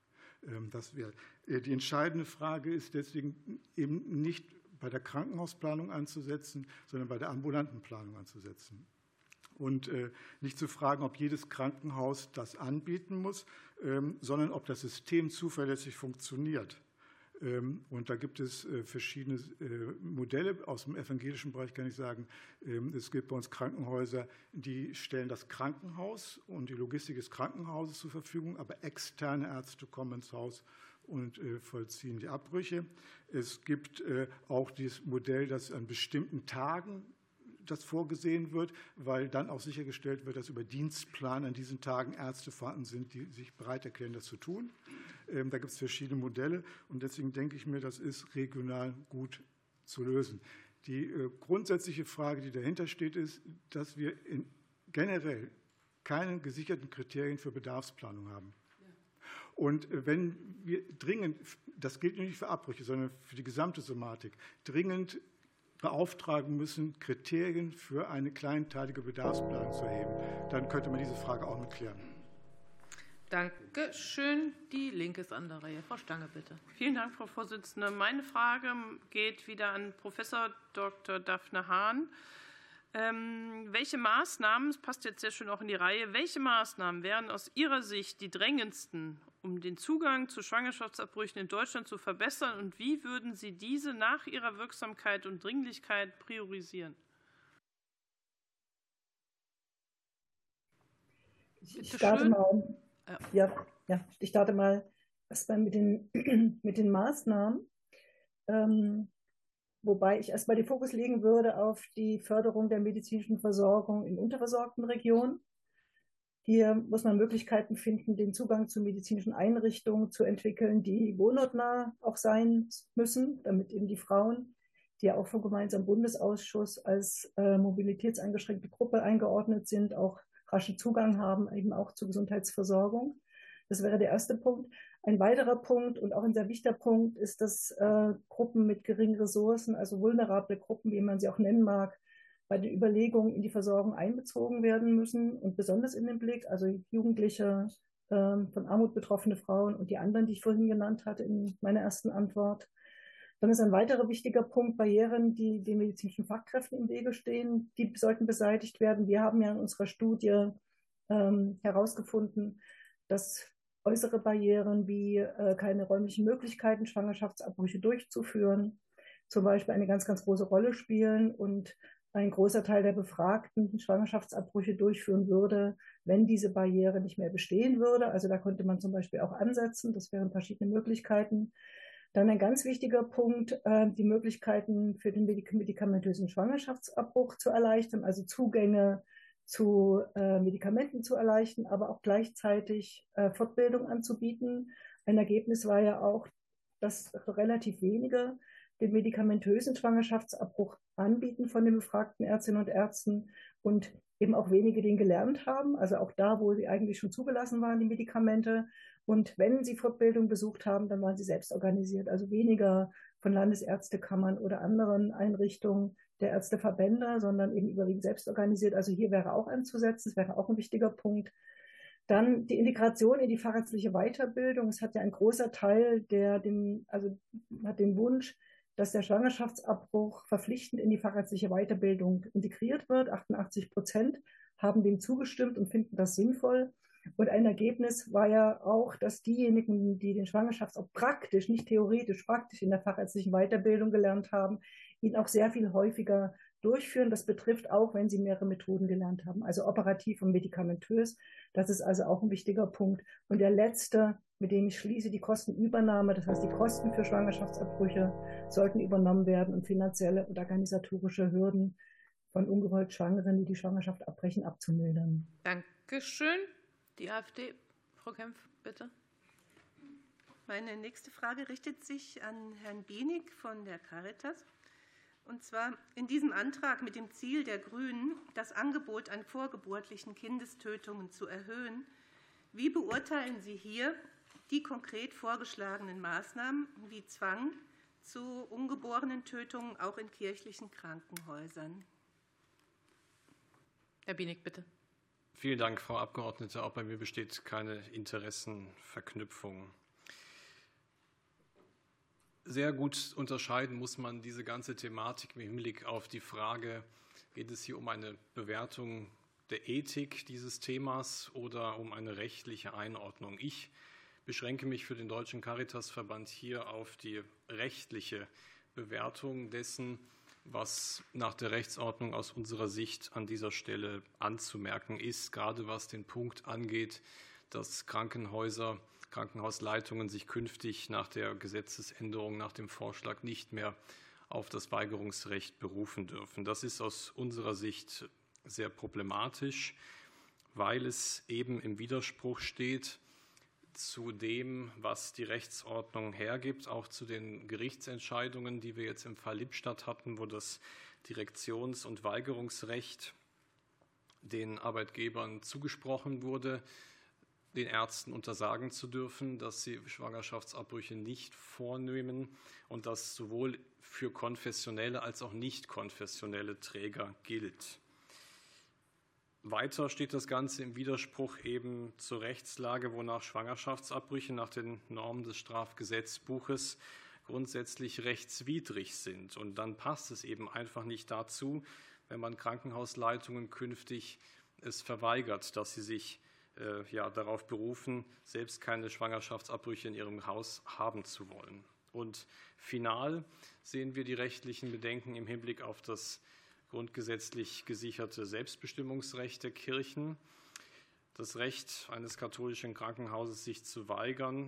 Die entscheidende Frage ist deswegen eben nicht bei der Krankenhausplanung anzusetzen, sondern bei der ambulanten Planung anzusetzen. Und nicht zu fragen, ob jedes Krankenhaus das anbieten muss, sondern ob das System zuverlässig funktioniert. Und da gibt es verschiedene Modelle. Aus dem evangelischen Bereich kann ich sagen, es gibt bei uns Krankenhäuser, die stellen das Krankenhaus und die Logistik des Krankenhauses zur Verfügung, aber externe Ärzte kommen ins Haus und vollziehen die Abbrüche. Es gibt auch dieses Modell, dass an bestimmten Tagen das vorgesehen wird, weil dann auch sichergestellt wird, dass über Dienstplan an diesen Tagen Ärzte vorhanden sind, die sich bereit erklären, das zu tun. Da gibt es verschiedene Modelle und deswegen denke ich mir, das ist regional gut zu lösen. Die grundsätzliche Frage, die dahinter steht, ist, dass wir generell keine gesicherten Kriterien für Bedarfsplanung haben. Und wenn wir dringend, das gilt nicht für Abbrüche, sondern für die gesamte Somatik, dringend beauftragen müssen, Kriterien für eine kleinteilige Bedarfsplanung zu erheben, dann könnte man diese Frage auch mit klären. Danke schön. Die Linke ist an der Reihe. Frau Stange, bitte. Vielen Dank, Frau Vorsitzende. Meine Frage geht wieder an Professor Dr. Daphne Hahn. Welche Maßnahmen, das passt jetzt sehr schön auch in die Reihe, welche Maßnahmen wären aus Ihrer Sicht die drängendsten, um den Zugang zu Schwangerschaftsabbrüchen in Deutschland zu verbessern, und wie würden Sie diese nach ihrer Wirksamkeit und Dringlichkeit priorisieren? Ich starte mal erstmal mit den Maßnahmen. Wobei ich erstmal den Fokus legen würde auf die Förderung der medizinischen Versorgung in unterversorgten Regionen. Hier muss man Möglichkeiten finden, den Zugang zu medizinischen Einrichtungen zu entwickeln, die wohnortnah auch sein müssen, damit eben die Frauen, die ja auch vom gemeinsamen Bundesausschuss als mobilitätseingeschränkte Gruppe eingeordnet sind, auch raschen Zugang haben, eben auch zur Gesundheitsversorgung. Das wäre der erste Punkt. Ein weiterer Punkt und auch ein sehr wichtiger Punkt ist, dass Gruppen mit geringen Ressourcen, also vulnerable Gruppen, wie man sie auch nennen mag, bei den Überlegungen in die Versorgung einbezogen werden müssen und besonders in den Blick, also Jugendliche, von Armut betroffene Frauen und die anderen, die ich vorhin genannt hatte in meiner ersten Antwort. Dann ist ein weiterer wichtiger Punkt Barrieren, die den medizinischen Fachkräften im Wege stehen. Die sollten beseitigt werden. Wir haben ja in unserer Studie herausgefunden, dass äußere Barrieren wie keine räumlichen Möglichkeiten, Schwangerschaftsabbrüche durchzuführen, zum Beispiel eine ganz, ganz große Rolle spielen und ein großer Teil der Befragten Schwangerschaftsabbrüche durchführen würde, wenn diese Barriere nicht mehr bestehen würde. Also da könnte man zum Beispiel auch ansetzen. Das wären verschiedene Möglichkeiten. Dann ein ganz wichtiger Punkt, die Möglichkeiten für den medikamentösen Schwangerschaftsabbruch zu erleichtern, also Zugänge zu Medikamenten zu erleichtern, aber auch gleichzeitig Fortbildung anzubieten. Ein Ergebnis war ja auch, dass relativ wenige den medikamentösen Schwangerschaftsabbruch anbieten von den befragten Ärztinnen und Ärzten und eben auch wenige den gelernt haben, also auch da, wo sie eigentlich schon zugelassen waren, die Medikamente. Und wenn sie Fortbildung besucht haben, dann waren sie selbst organisiert, also weniger von Landesärztekammern oder anderen Einrichtungen der Ärzteverbände, sondern eben überwiegend selbst organisiert. Also hier wäre auch anzusetzen, das wäre auch ein wichtiger Punkt. Dann die Integration in die fachärztliche Weiterbildung. Es hat ja ein großer Teil, hat den Wunsch, dass der Schwangerschaftsabbruch verpflichtend in die fachärztliche Weiterbildung integriert wird. 88% haben dem zugestimmt und finden das sinnvoll. Und ein Ergebnis war ja auch, dass diejenigen, die den Schwangerschaftsabbruch praktisch, nicht theoretisch, praktisch in der fachärztlichen Weiterbildung gelernt haben, ihn auch sehr viel häufiger durchführen. Das betrifft auch, wenn sie mehrere Methoden gelernt haben, also operativ und medikamentös. Das ist also auch ein wichtiger Punkt. Und der letzte, mit dem ich schließe, die Kostenübernahme, das heißt, die Kosten für Schwangerschaftsabbrüche sollten übernommen werden und finanzielle und organisatorische Hürden von ungewollt Schwangeren, die die Schwangerschaft abbrechen, abzumildern. Dankeschön. Die AfD. Frau Kempf, bitte. Meine nächste Frage richtet sich an Herrn Bienig von der Caritas. Und zwar in diesem Antrag mit dem Ziel der Grünen, das Angebot an vorgeburtlichen Kindestötungen zu erhöhen. Wie beurteilen Sie hier die konkret vorgeschlagenen Maßnahmen wie Zwang zu Ungeborenentötungen auch in kirchlichen Krankenhäusern? Herr Bienig, bitte. Vielen Dank, Frau Abgeordnete. Auch bei mir besteht keine Interessenverknüpfung. sehr gut unterscheiden muss man diese ganze Thematik im Hinblick auf die Frage, geht es hier um eine Bewertung der Ethik dieses Themas oder um eine rechtliche Einordnung. Ich beschränke mich für den Deutschen Caritasverband hier auf die rechtliche Bewertung dessen, was nach der Rechtsordnung aus unserer Sicht an dieser Stelle anzumerken ist, gerade was den Punkt angeht, dass Krankenhausleitungen sich künftig nach der Gesetzesänderung, nach dem Vorschlag nicht mehr auf das Weigerungsrecht berufen dürfen. Das ist aus unserer Sicht sehr problematisch, weil es eben im Widerspruch steht zu dem, was die Rechtsordnung hergibt, auch zu den Gerichtsentscheidungen, die wir jetzt im Fall Lippstadt hatten, wo das Direktions- und Weigerungsrecht den Arbeitgebern zugesprochen wurde, den Ärzten untersagen zu dürfen, dass sie Schwangerschaftsabbrüche nicht vornehmen und das sowohl für konfessionelle als auch nicht konfessionelle Träger gilt. Weiter steht das Ganze im Widerspruch eben zur Rechtslage, wonach Schwangerschaftsabbrüche nach den Normen des Strafgesetzbuches grundsätzlich rechtswidrig sind. Und dann passt es eben einfach nicht dazu, wenn man Krankenhausleitungen künftig es verweigert, dass sie sich darauf berufen, selbst keine Schwangerschaftsabbrüche in ihrem Haus haben zu wollen. Und final sehen wir die rechtlichen Bedenken im Hinblick auf das grundgesetzlich gesicherte Selbstbestimmungsrecht der Kirchen, das Recht eines katholischen Krankenhauses, sich zu weigern,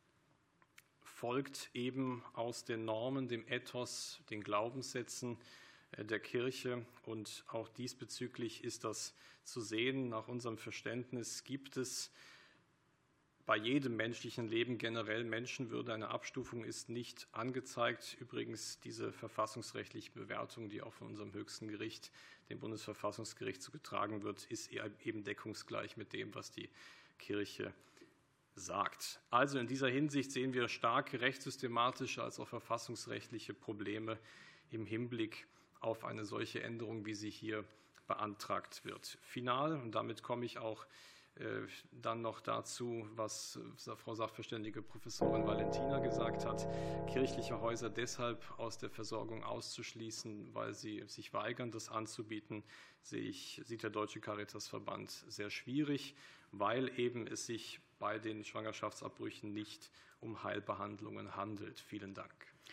folgt eben aus den Normen, dem Ethos, den Glaubenssätzen der Kirche. Und auch diesbezüglich ist das zu sehen. Nach unserem Verständnis gibt es bei jedem menschlichen Leben generell Menschenwürde. Eine Abstufung ist nicht angezeigt. Übrigens diese verfassungsrechtliche Bewertung, die auch von unserem höchsten Gericht, dem Bundesverfassungsgericht, zugetragen wird, ist eben deckungsgleich mit dem, was die Kirche sagt. Also in dieser Hinsicht sehen wir starke rechtssystematische als auch verfassungsrechtliche Probleme im Hinblick auf eine solche Änderung, wie sie hier beantragt wird. Final, und damit komme ich auch dann noch dazu, was Frau Sachverständige Professorin Valentina gesagt hat, kirchliche Häuser deshalb aus der Versorgung auszuschließen, weil sie sich weigern, das anzubieten, sieht der Deutsche Caritasverband sehr schwierig, weil eben es sich bei den Schwangerschaftsabbrüchen nicht um Heilbehandlungen handelt. Vielen Dank.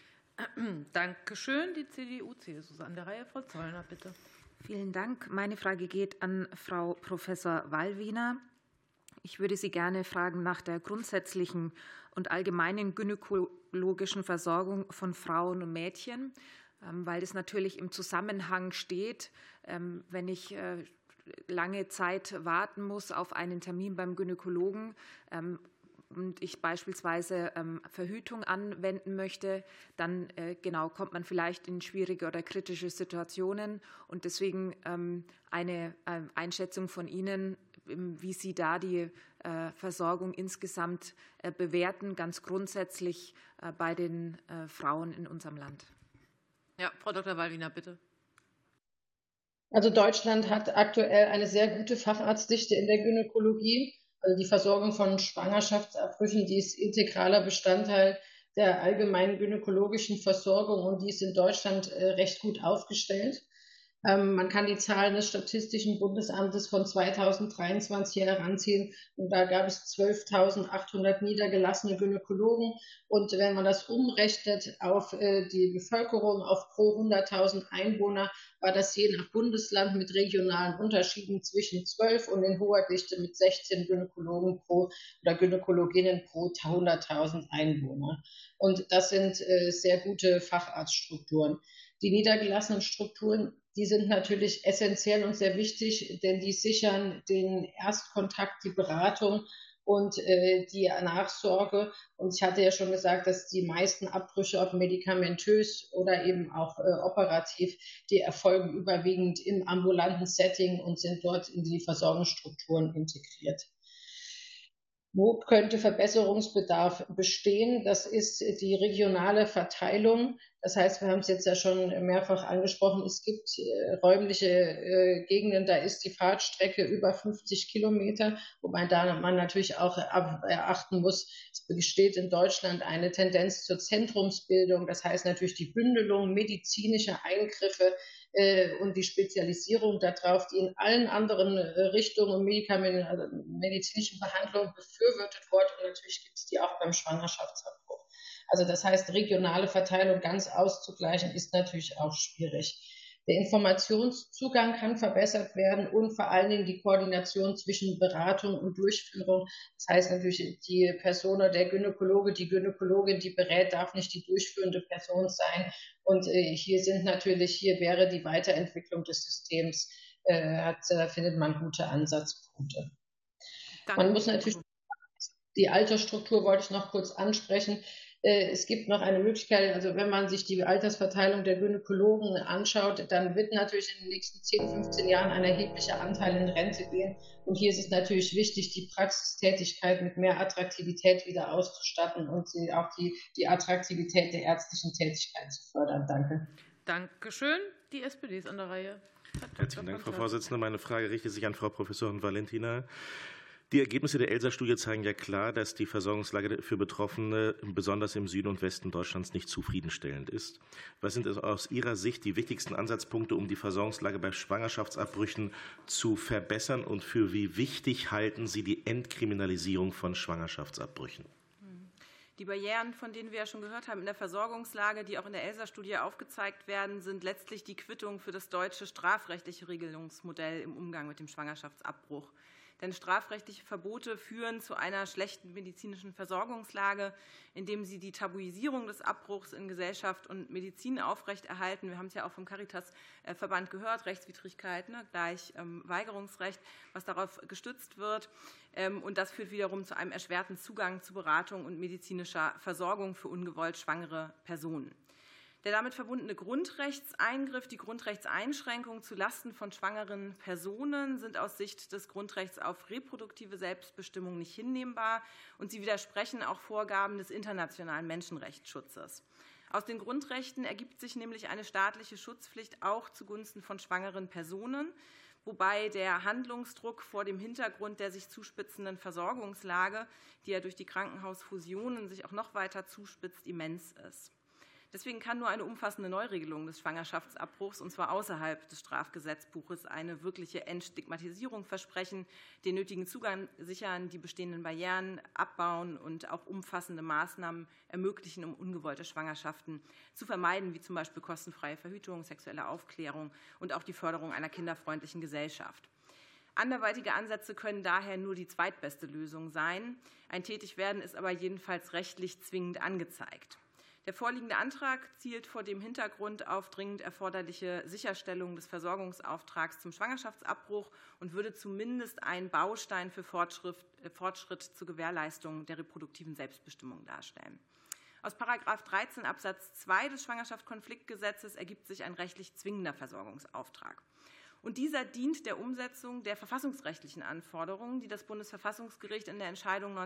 Dankeschön. Die CDU-CSU ist an der Reihe. Frau Zollner, bitte. Vielen Dank. Meine Frage geht an Frau Professor Wallwiener. Ich würde Sie gerne fragen nach der grundsätzlichen und allgemeinen gynäkologischen Versorgung von Frauen und Mädchen, weil es natürlich im Zusammenhang steht, wenn ich lange Zeit warten muss auf einen Termin beim Gynäkologen und ich beispielsweise Verhütung anwenden möchte, dann kommt man vielleicht in schwierige oder kritische Situationen. Und deswegen eine Einschätzung von Ihnen, wie Sie da die Versorgung insgesamt bewerten, ganz grundsätzlich bei den Frauen in unserem Land. Ja, Frau Dr. Wallwiener, bitte. Also Deutschland hat aktuell eine sehr gute Facharztdichte in der Gynäkologie. Also die Versorgung von Schwangerschaftsabbrüchen, die ist integraler Bestandteil der allgemeinen gynäkologischen Versorgung und die ist in Deutschland recht gut aufgestellt. Man kann die Zahlen des Statistischen Bundesamtes von 2023 heranziehen und da gab es 12.800 niedergelassene Gynäkologen und wenn man das umrechnet auf die Bevölkerung, auf pro 100.000 Einwohner, war das je nach Bundesland mit regionalen Unterschieden zwischen 12 und in hoher Dichte mit 16 Gynäkologen oder Gynäkologinnen pro 100.000 Einwohner. Und das sind sehr gute Facharztstrukturen. Die niedergelassenen Strukturen, die sind natürlich essentiell und sehr wichtig, denn die sichern den Erstkontakt, die Beratung und die Nachsorge. Und ich hatte ja schon gesagt, dass die meisten Abbrüche, ob medikamentös oder eben auch operativ, die erfolgen überwiegend im ambulanten Setting und sind dort in die Versorgungsstrukturen integriert. Wo könnte Verbesserungsbedarf bestehen? Das ist die regionale Verteilung. Das heißt, wir haben es jetzt ja schon mehrfach angesprochen, es gibt räumliche Gegenden, da ist die Fahrtstrecke über 50 Kilometer, wobei da man natürlich auch erachten muss, es besteht in Deutschland eine Tendenz zur Zentrumsbildung. Das heißt natürlich die Bündelung medizinischer Eingriffe und die Spezialisierung darauf, die in allen anderen Richtungen medizinischen Behandlungen befürwortet wurde. Und natürlich gibt es die auch beim Schwangerschaftsabbruch. Also das heißt, regionale Verteilung ganz auszugleichen, ist natürlich auch schwierig. Der Informationszugang kann verbessert werden und vor allen Dingen die Koordination zwischen Beratung und Durchführung. Das heißt natürlich, die Person oder der Gynäkologe, die Gynäkologin, die berät, darf nicht die durchführende Person sein. Und hier wäre die Weiterentwicklung des Systems, findet man gute Ansatzpunkte. Man muss natürlich, die Altersstruktur wollte ich noch kurz ansprechen. Es gibt noch eine Möglichkeit, also wenn man sich die Altersverteilung der Gynäkologen anschaut, dann wird natürlich in den nächsten 10, 15 Jahren ein erheblicher Anteil in Rente gehen. Und hier ist es natürlich wichtig, die Praxistätigkeit mit mehr Attraktivität wieder auszustatten und auch die Attraktivität der ärztlichen Tätigkeit zu fördern. Danke. Dankeschön. Die SPD ist an der Reihe. Herzlichen Dank, Frau Vorsitzende. Meine Frage richtet sich an Frau Professorin Valentina. Die Ergebnisse der ELSA-Studie zeigen ja klar, dass die Versorgungslage für Betroffene, besonders im Süden und Westen Deutschlands, nicht zufriedenstellend ist. Was sind aus Ihrer Sicht die wichtigsten Ansatzpunkte, um die Versorgungslage bei Schwangerschaftsabbrüchen zu verbessern? Und für wie wichtig halten Sie die Entkriminalisierung von Schwangerschaftsabbrüchen? Die Barrieren, von denen wir ja schon gehört haben in der Versorgungslage, die auch in der ELSA-Studie aufgezeigt werden, sind letztlich die Quittung für das deutsche strafrechtliche Regelungsmodell im Umgang mit dem Schwangerschaftsabbruch. Denn strafrechtliche Verbote führen zu einer schlechten medizinischen Versorgungslage, indem sie die Tabuisierung des Abbruchs in Gesellschaft und Medizin aufrechterhalten. Wir haben es ja auch vom Caritas-Verband gehört, Rechtswidrigkeit, gleich Weigerungsrecht, was darauf gestützt wird. Und das führt wiederum zu einem erschwerten Zugang zu Beratung und medizinischer Versorgung für ungewollt schwangere Personen. Der damit verbundene Grundrechtseingriff, die Grundrechtseinschränkung zulasten von schwangeren Personen sind aus Sicht des Grundrechts auf reproduktive Selbstbestimmung nicht hinnehmbar und sie widersprechen auch Vorgaben des internationalen Menschenrechtsschutzes. Aus den Grundrechten ergibt sich nämlich eine staatliche Schutzpflicht auch zugunsten von schwangeren Personen, wobei der Handlungsdruck vor dem Hintergrund der sich zuspitzenden Versorgungslage, die ja durch die Krankenhausfusionen sich auch noch weiter zuspitzt, immens ist. Deswegen kann nur eine umfassende Neuregelung des Schwangerschaftsabbruchs, und zwar außerhalb des Strafgesetzbuches, eine wirkliche Entstigmatisierung versprechen, den nötigen Zugang sichern, die bestehenden Barrieren abbauen und auch umfassende Maßnahmen ermöglichen, um ungewollte Schwangerschaften zu vermeiden, wie zum Beispiel kostenfreie Verhütung, sexuelle Aufklärung und auch die Förderung einer kinderfreundlichen Gesellschaft. Anderweitige Ansätze können daher nur die zweitbeste Lösung sein. Ein Tätigwerden ist aber jedenfalls rechtlich zwingend angezeigt. Der vorliegende Antrag zielt vor dem Hintergrund auf dringend erforderliche Sicherstellung des Versorgungsauftrags zum Schwangerschaftsabbruch und würde zumindest einen Baustein für Fortschritt zur Gewährleistung der reproduktiven Selbstbestimmung darstellen. Aus § 13 Absatz 2 des Schwangerschaftskonfliktgesetzes ergibt sich ein rechtlich zwingender Versorgungsauftrag. Und dieser dient der Umsetzung der verfassungsrechtlichen Anforderungen, die das Bundesverfassungsgericht in der Entscheidung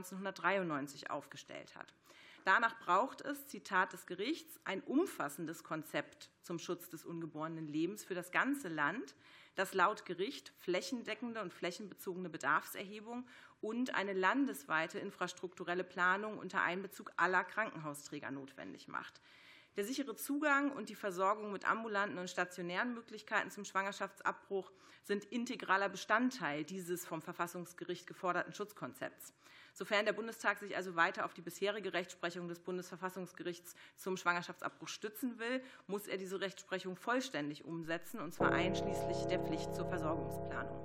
1993 aufgestellt hat. Danach braucht es, Zitat des Gerichts, ein umfassendes Konzept zum Schutz des ungeborenen Lebens für das ganze Land, das laut Gericht flächendeckende und flächenbezogene Bedarfserhebung und eine landesweite infrastrukturelle Planung unter Einbezug aller Krankenhausträger notwendig macht. Der sichere Zugang und die Versorgung mit ambulanten und stationären Möglichkeiten zum Schwangerschaftsabbruch sind integraler Bestandteil dieses vom Verfassungsgericht geforderten Schutzkonzepts. Sofern der Bundestag sich also weiter auf die bisherige Rechtsprechung des Bundesverfassungsgerichts zum Schwangerschaftsabbruch stützen will, muss er diese Rechtsprechung vollständig umsetzen, und zwar einschließlich der Pflicht zur Versorgungsplanung.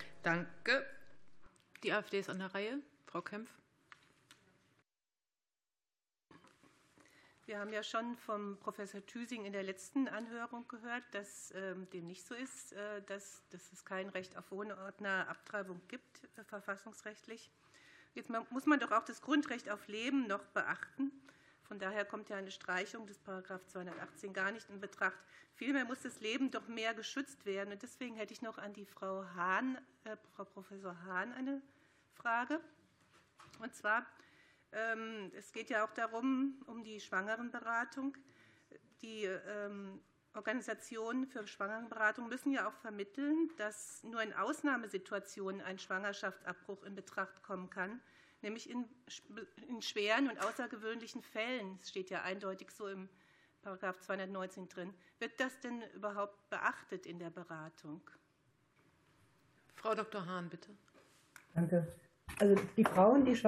Danke. Die AfD ist an der Reihe. Frau Kempf. Wir haben ja schon vom Professor Thüsing in der letzten Anhörung gehört, dass dem nicht so ist, dass es kein Recht auf Wohnortnah-Abtreibung gibt, verfassungsrechtlich. Jetzt muss man doch auch das Grundrecht auf Leben noch beachten. Von daher kommt ja eine Streichung des § 218 gar nicht in Betracht. Vielmehr muss das Leben doch mehr geschützt werden. Und deswegen hätte ich noch an die Frau Professor Hahn eine Frage. Und zwar, es geht ja auch darum, um die Schwangerenberatung. Die Organisationen für Schwangerenberatung müssen ja auch vermitteln, dass nur in Ausnahmesituationen ein Schwangerschaftsabbruch in Betracht kommen kann, nämlich in schweren und außergewöhnlichen Fällen. Das steht ja eindeutig so im § 219 drin. Wird das denn überhaupt beachtet in der Beratung? Frau Dr. Hahn, bitte. Danke. Also die Frauen, die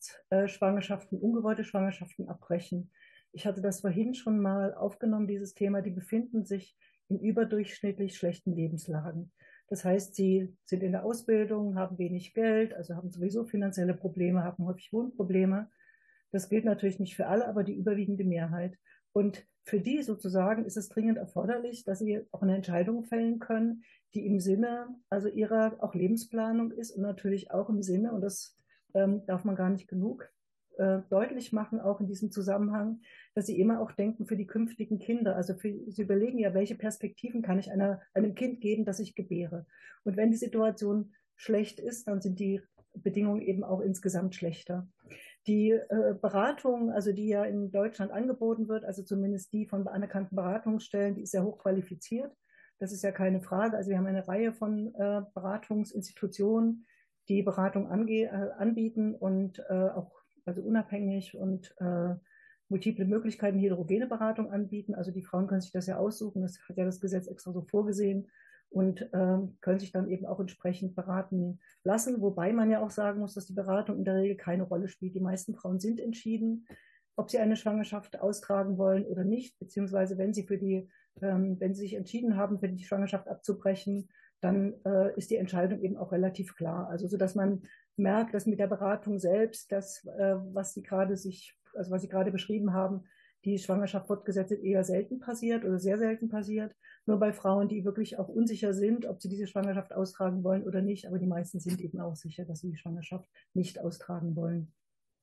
ungewollte Schwangerschaften abbrechen, ich hatte das vorhin schon mal aufgenommen, dieses Thema, die befinden sich in überdurchschnittlich schlechten Lebenslagen. Das heißt, sie sind in der Ausbildung, haben wenig Geld, also haben sowieso finanzielle Probleme, haben häufig Wohnprobleme. Das gilt natürlich nicht für alle, aber die überwiegende Mehrheit. Und für die sozusagen ist es dringend erforderlich, dass sie auch eine Entscheidung fällen können, die im Sinne also ihrer auch Lebensplanung ist und natürlich auch im Sinne, und das darf man gar nicht genug deutlich machen, auch in diesem Zusammenhang, dass sie immer auch denken für die künftigen Kinder. Also sie überlegen ja, welche Perspektiven kann ich einem Kind geben, das ich gebäre. Und wenn die Situation schlecht ist, dann sind die Bedingungen eben auch insgesamt schlechter. Die Beratung, also die ja in Deutschland angeboten wird, also zumindest die von anerkannten Beratungsstellen, die ist sehr hoch qualifiziert. Das ist ja keine Frage. Also wir haben eine Reihe von Beratungsinstitutionen, die Beratung anbieten und auch also unabhängig und multiple Möglichkeiten heterogene Beratung anbieten. Also die Frauen können sich das ja aussuchen, das hat ja das Gesetz extra so vorgesehen und können sich dann eben auch entsprechend beraten lassen, wobei man ja auch sagen muss, dass die Beratung in der Regel keine Rolle spielt. Die meisten Frauen sind entschieden, ob sie eine Schwangerschaft austragen wollen oder nicht, beziehungsweise wenn sie sich entschieden haben, für die Schwangerschaft abzubrechen, dann ist die Entscheidung eben auch relativ klar. Also so, dass man merkt, dass mit der Beratung selbst das, was Sie gerade beschrieben haben, die Schwangerschaft fortgesetzt eher selten passiert oder sehr selten passiert. Nur bei Frauen, die wirklich auch unsicher sind, ob sie diese Schwangerschaft austragen wollen oder nicht. Aber die meisten sind eben auch sicher, dass sie die Schwangerschaft nicht austragen wollen.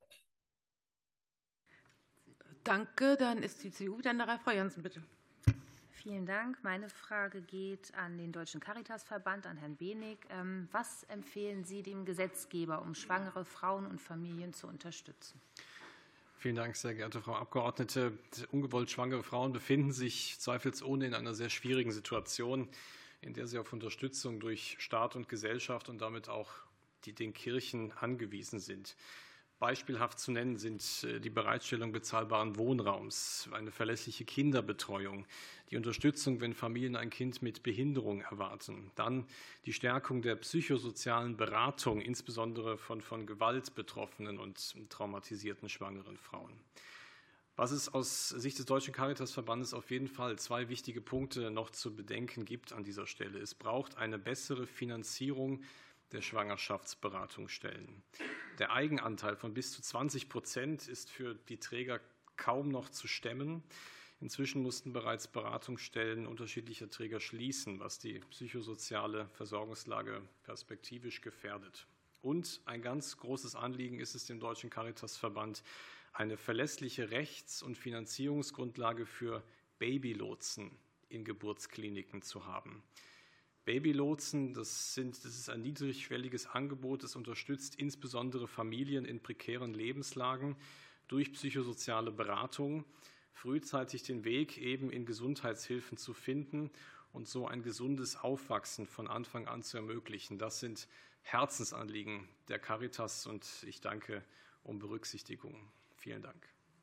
Danke. Dann ist die CDU wieder an der Reihe. Frau Jansen, bitte. Vielen Dank. Meine Frage geht an den Deutschen Caritasverband, an Herrn Benig. Was empfehlen Sie dem Gesetzgeber, um schwangere Frauen und Familien zu unterstützen? Vielen Dank, sehr geehrte Frau Abgeordnete. Ungewollt schwangere Frauen befinden sich zweifelsohne in einer sehr schwierigen Situation, in der sie auf Unterstützung durch Staat und Gesellschaft und damit auch den Kirchen angewiesen sind. Beispielhaft zu nennen sind die Bereitstellung bezahlbaren Wohnraums, eine verlässliche Kinderbetreuung, die Unterstützung, wenn Familien ein Kind mit Behinderung erwarten, dann die Stärkung der psychosozialen Beratung, insbesondere von Gewalt betroffenen und traumatisierten schwangeren Frauen. Was es aus Sicht des Deutschen Caritasverbandes auf jeden Fall zwei wichtige Punkte noch zu bedenken gibt an dieser Stelle. Es braucht eine bessere Finanzierung der Schwangerschaftsberatungsstellen. Der Eigenanteil von bis zu 20% ist für die Träger kaum noch zu stemmen. Inzwischen mussten bereits Beratungsstellen unterschiedlicher Träger schließen, was die psychosoziale Versorgungslage perspektivisch gefährdet. Und ein ganz großes Anliegen ist es dem Deutschen Caritasverband, eine verlässliche Rechts- und Finanzierungsgrundlage für Babylotsen in Geburtskliniken zu haben. Babylotsen, das ist ein niedrigschwelliges Angebot, das unterstützt insbesondere Familien in prekären Lebenslagen durch psychosoziale Beratung, frühzeitig den Weg eben in Gesundheitshilfen zu finden und so ein gesundes Aufwachsen von Anfang an zu ermöglichen. Das sind Herzensanliegen der Caritas und ich danke um Berücksichtigung. Vielen Dank.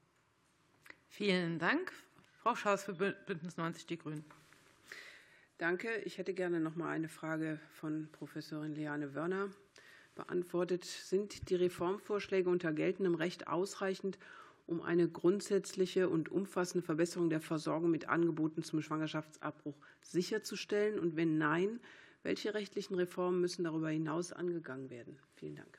Vielen Dank. Frau Schaus für Bündnis 90 Die Grünen. Danke. Ich hätte gerne noch mal eine Frage von Professorin Liane Wörner beantwortet. Sind die Reformvorschläge unter geltendem Recht ausreichend, um eine grundsätzliche und umfassende Verbesserung der Versorgung mit Angeboten zum Schwangerschaftsabbruch sicherzustellen? Und wenn nein, welche rechtlichen Reformen müssen darüber hinaus angegangen werden? Vielen Dank.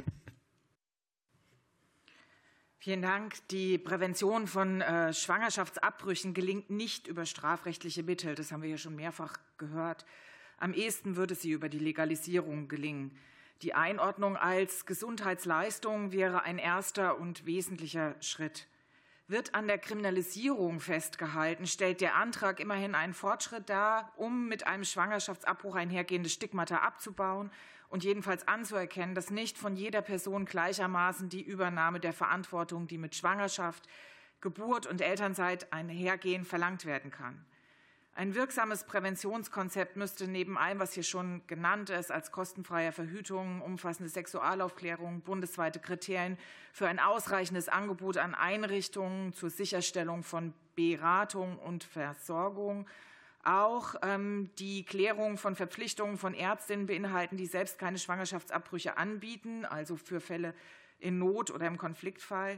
Vielen Dank. Die Prävention von Schwangerschaftsabbrüchen gelingt nicht über strafrechtliche Mittel. Das haben wir ja schon mehrfach gehört. Am ehesten würde sie über die Legalisierung gelingen. Die Einordnung als Gesundheitsleistung wäre ein erster und wesentlicher Schritt. Wird an der Kriminalisierung festgehalten, stellt der Antrag immerhin einen Fortschritt dar, um mit einem Schwangerschaftsabbruch einhergehende Stigmata abzubauen und jedenfalls anzuerkennen, dass nicht von jeder Person gleichermaßen die Übernahme der Verantwortung, die mit Schwangerschaft, Geburt und Elternzeit einhergehen, verlangt werden kann. Ein wirksames Präventionskonzept müsste neben allem, was hier schon genannt ist, als kostenfreie Verhütung, umfassende Sexualaufklärung, bundesweite Kriterien für ein ausreichendes Angebot an Einrichtungen zur Sicherstellung von Beratung und Versorgung, auch die Klärung von Verpflichtungen von Ärztinnen beinhalten, die selbst keine Schwangerschaftsabbrüche anbieten, also für Fälle in Not oder im Konfliktfall.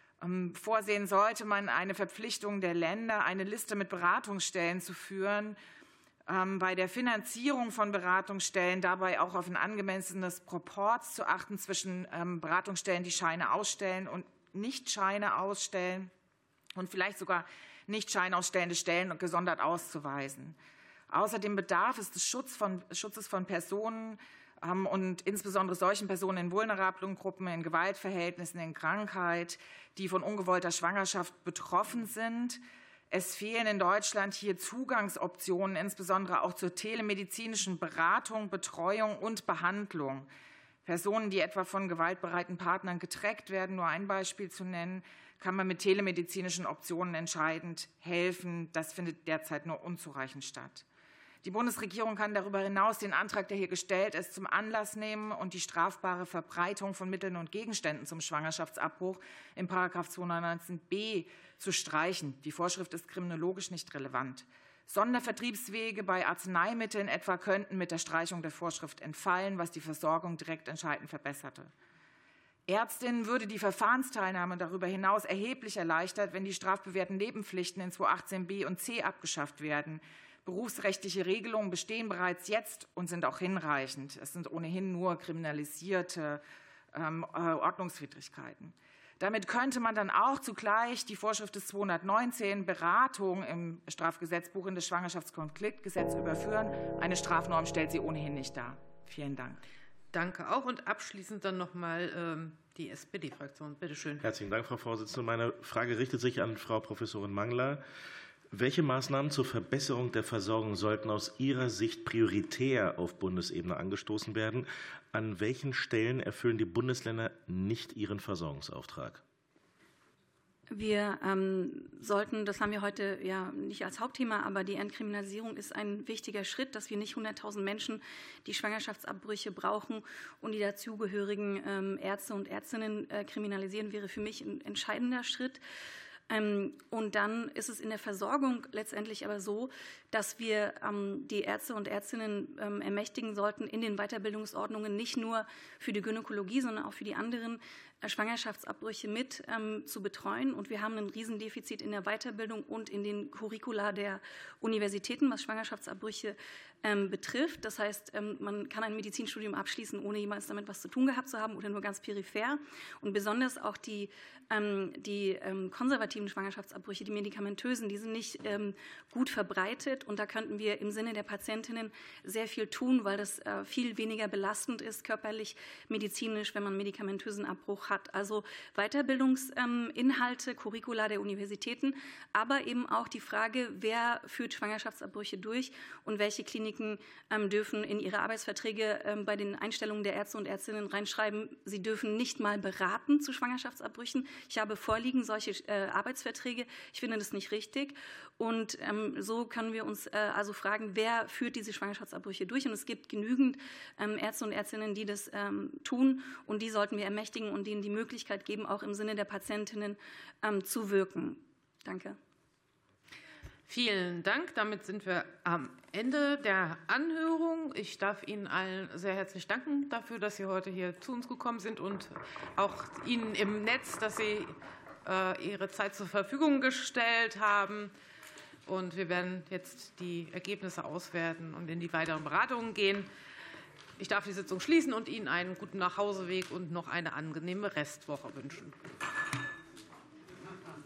Vorsehen sollte man eine Verpflichtung der Länder, eine Liste mit Beratungsstellen zu führen, bei der Finanzierung von Beratungsstellen dabei auch auf ein angemessenes Proporz zu achten zwischen Beratungsstellen, die Scheine ausstellen und nicht Scheine ausstellen und vielleicht sogar nicht scheinausstellende Stellen gesondert auszuweisen. Außerdem bedarf es des Schutzes von Personen, und insbesondere solchen Personen in vulnerablen Gruppen, in Gewaltverhältnissen, in Krankheit, die von ungewollter Schwangerschaft betroffen sind. Es fehlen in Deutschland hier Zugangsoptionen, insbesondere auch zur telemedizinischen Beratung, Betreuung und Behandlung. Personen, die etwa von gewaltbereiten Partnern getrackt werden, nur ein Beispiel zu nennen, kann man mit telemedizinischen Optionen entscheidend helfen. Das findet derzeit nur unzureichend statt. Die Bundesregierung kann darüber hinaus den Antrag, der hier gestellt ist, zum Anlass nehmen und die strafbare Verbreitung von Mitteln und Gegenständen zum Schwangerschaftsabbruch in § 219b zu streichen. Die Vorschrift ist kriminologisch nicht relevant. Sondervertriebswege bei Arzneimitteln etwa könnten mit der Streichung der Vorschrift entfallen, was die Versorgung direkt entscheidend verbesserte. Ärztinnen würde die Verfahrensteilnahme darüber hinaus erheblich erleichtert, wenn die strafbewährten Nebenpflichten in 218b und c abgeschafft werden. Berufsrechtliche Regelungen bestehen bereits jetzt und sind auch hinreichend. Es sind ohnehin nur kriminalisierte Ordnungswidrigkeiten. Damit könnte man dann auch zugleich die Vorschrift des 219 Beratung im Strafgesetzbuch in das Schwangerschaftskonfliktgesetz überführen. Eine Strafnorm stellt sie ohnehin nicht dar. Vielen Dank. Danke auch. Und abschließend dann noch mal die SPD-Fraktion. Bitte schön. Herzlichen Dank, Frau Vorsitzende. Meine Frage richtet sich an Frau Professorin Mangler. Welche Maßnahmen zur Verbesserung der Versorgung sollten aus Ihrer Sicht prioritär auf Bundesebene angestoßen werden? An welchen Stellen erfüllen die Bundesländer nicht ihren Versorgungsauftrag? Wir sollten, das haben wir heute ja nicht als Hauptthema, aber die Entkriminalisierung ist ein wichtiger Schritt, dass wir nicht 100.000 Menschen, die Schwangerschaftsabbrüche brauchen und die dazugehörigen Ärzte und Ärztinnen kriminalisieren, wäre für mich ein entscheidender Schritt. Und dann ist es in der Versorgung letztendlich aber so, dass wir die Ärzte und Ärztinnen ermächtigen sollten, in den Weiterbildungsordnungen nicht nur für die Gynäkologie, sondern auch für die anderen Schwangerschaftsabbrüche mit zu betreuen. Und wir haben ein Riesendefizit in der Weiterbildung und in den Curricula der Universitäten, was Schwangerschaftsabbrüche betrifft. Das heißt, man kann ein Medizinstudium abschließen, ohne jemals damit was zu tun gehabt zu haben oder nur ganz peripher. Und besonders auch die konservativen Schwangerschaftsabbrüche, die medikamentösen, die sind nicht gut verbreitet. Und da könnten wir im Sinne der Patientinnen sehr viel tun, weil das viel weniger belastend ist, körperlich, medizinisch, wenn man einen medikamentösen Abbruch hat. Also Weiterbildungsinhalte, Curricula der Universitäten, aber eben auch die Frage, wer führt Schwangerschaftsabbrüche durch und welche Kliniken dürfen in ihre Arbeitsverträge bei den Einstellungen der Ärzte und Ärztinnen reinschreiben, sie dürfen nicht mal beraten zu Schwangerschaftsabbrüchen. Ich habe vorliegen solche Arbeitsverträge. Ich finde das nicht richtig. Und so können wir uns also fragen, wer führt diese Schwangerschaftsabbrüche durch? Und es gibt genügend Ärzte und Ärztinnen, die das tun. Und die sollten wir ermächtigen und denen die Möglichkeit geben, auch im Sinne der Patientinnen zu wirken. Danke. Vielen Dank. Damit sind wir am Ende der Anhörung. Ich darf Ihnen allen sehr herzlich danken dafür, dass Sie heute hier zu uns gekommen sind und auch Ihnen im Netz, dass Sie Ihre Zeit zur Verfügung gestellt haben. Und wir werden jetzt die Ergebnisse auswerten und in die weiteren Beratungen gehen. Ich darf die Sitzung schließen und Ihnen einen guten Nachhauseweg und noch eine angenehme Restwoche wünschen.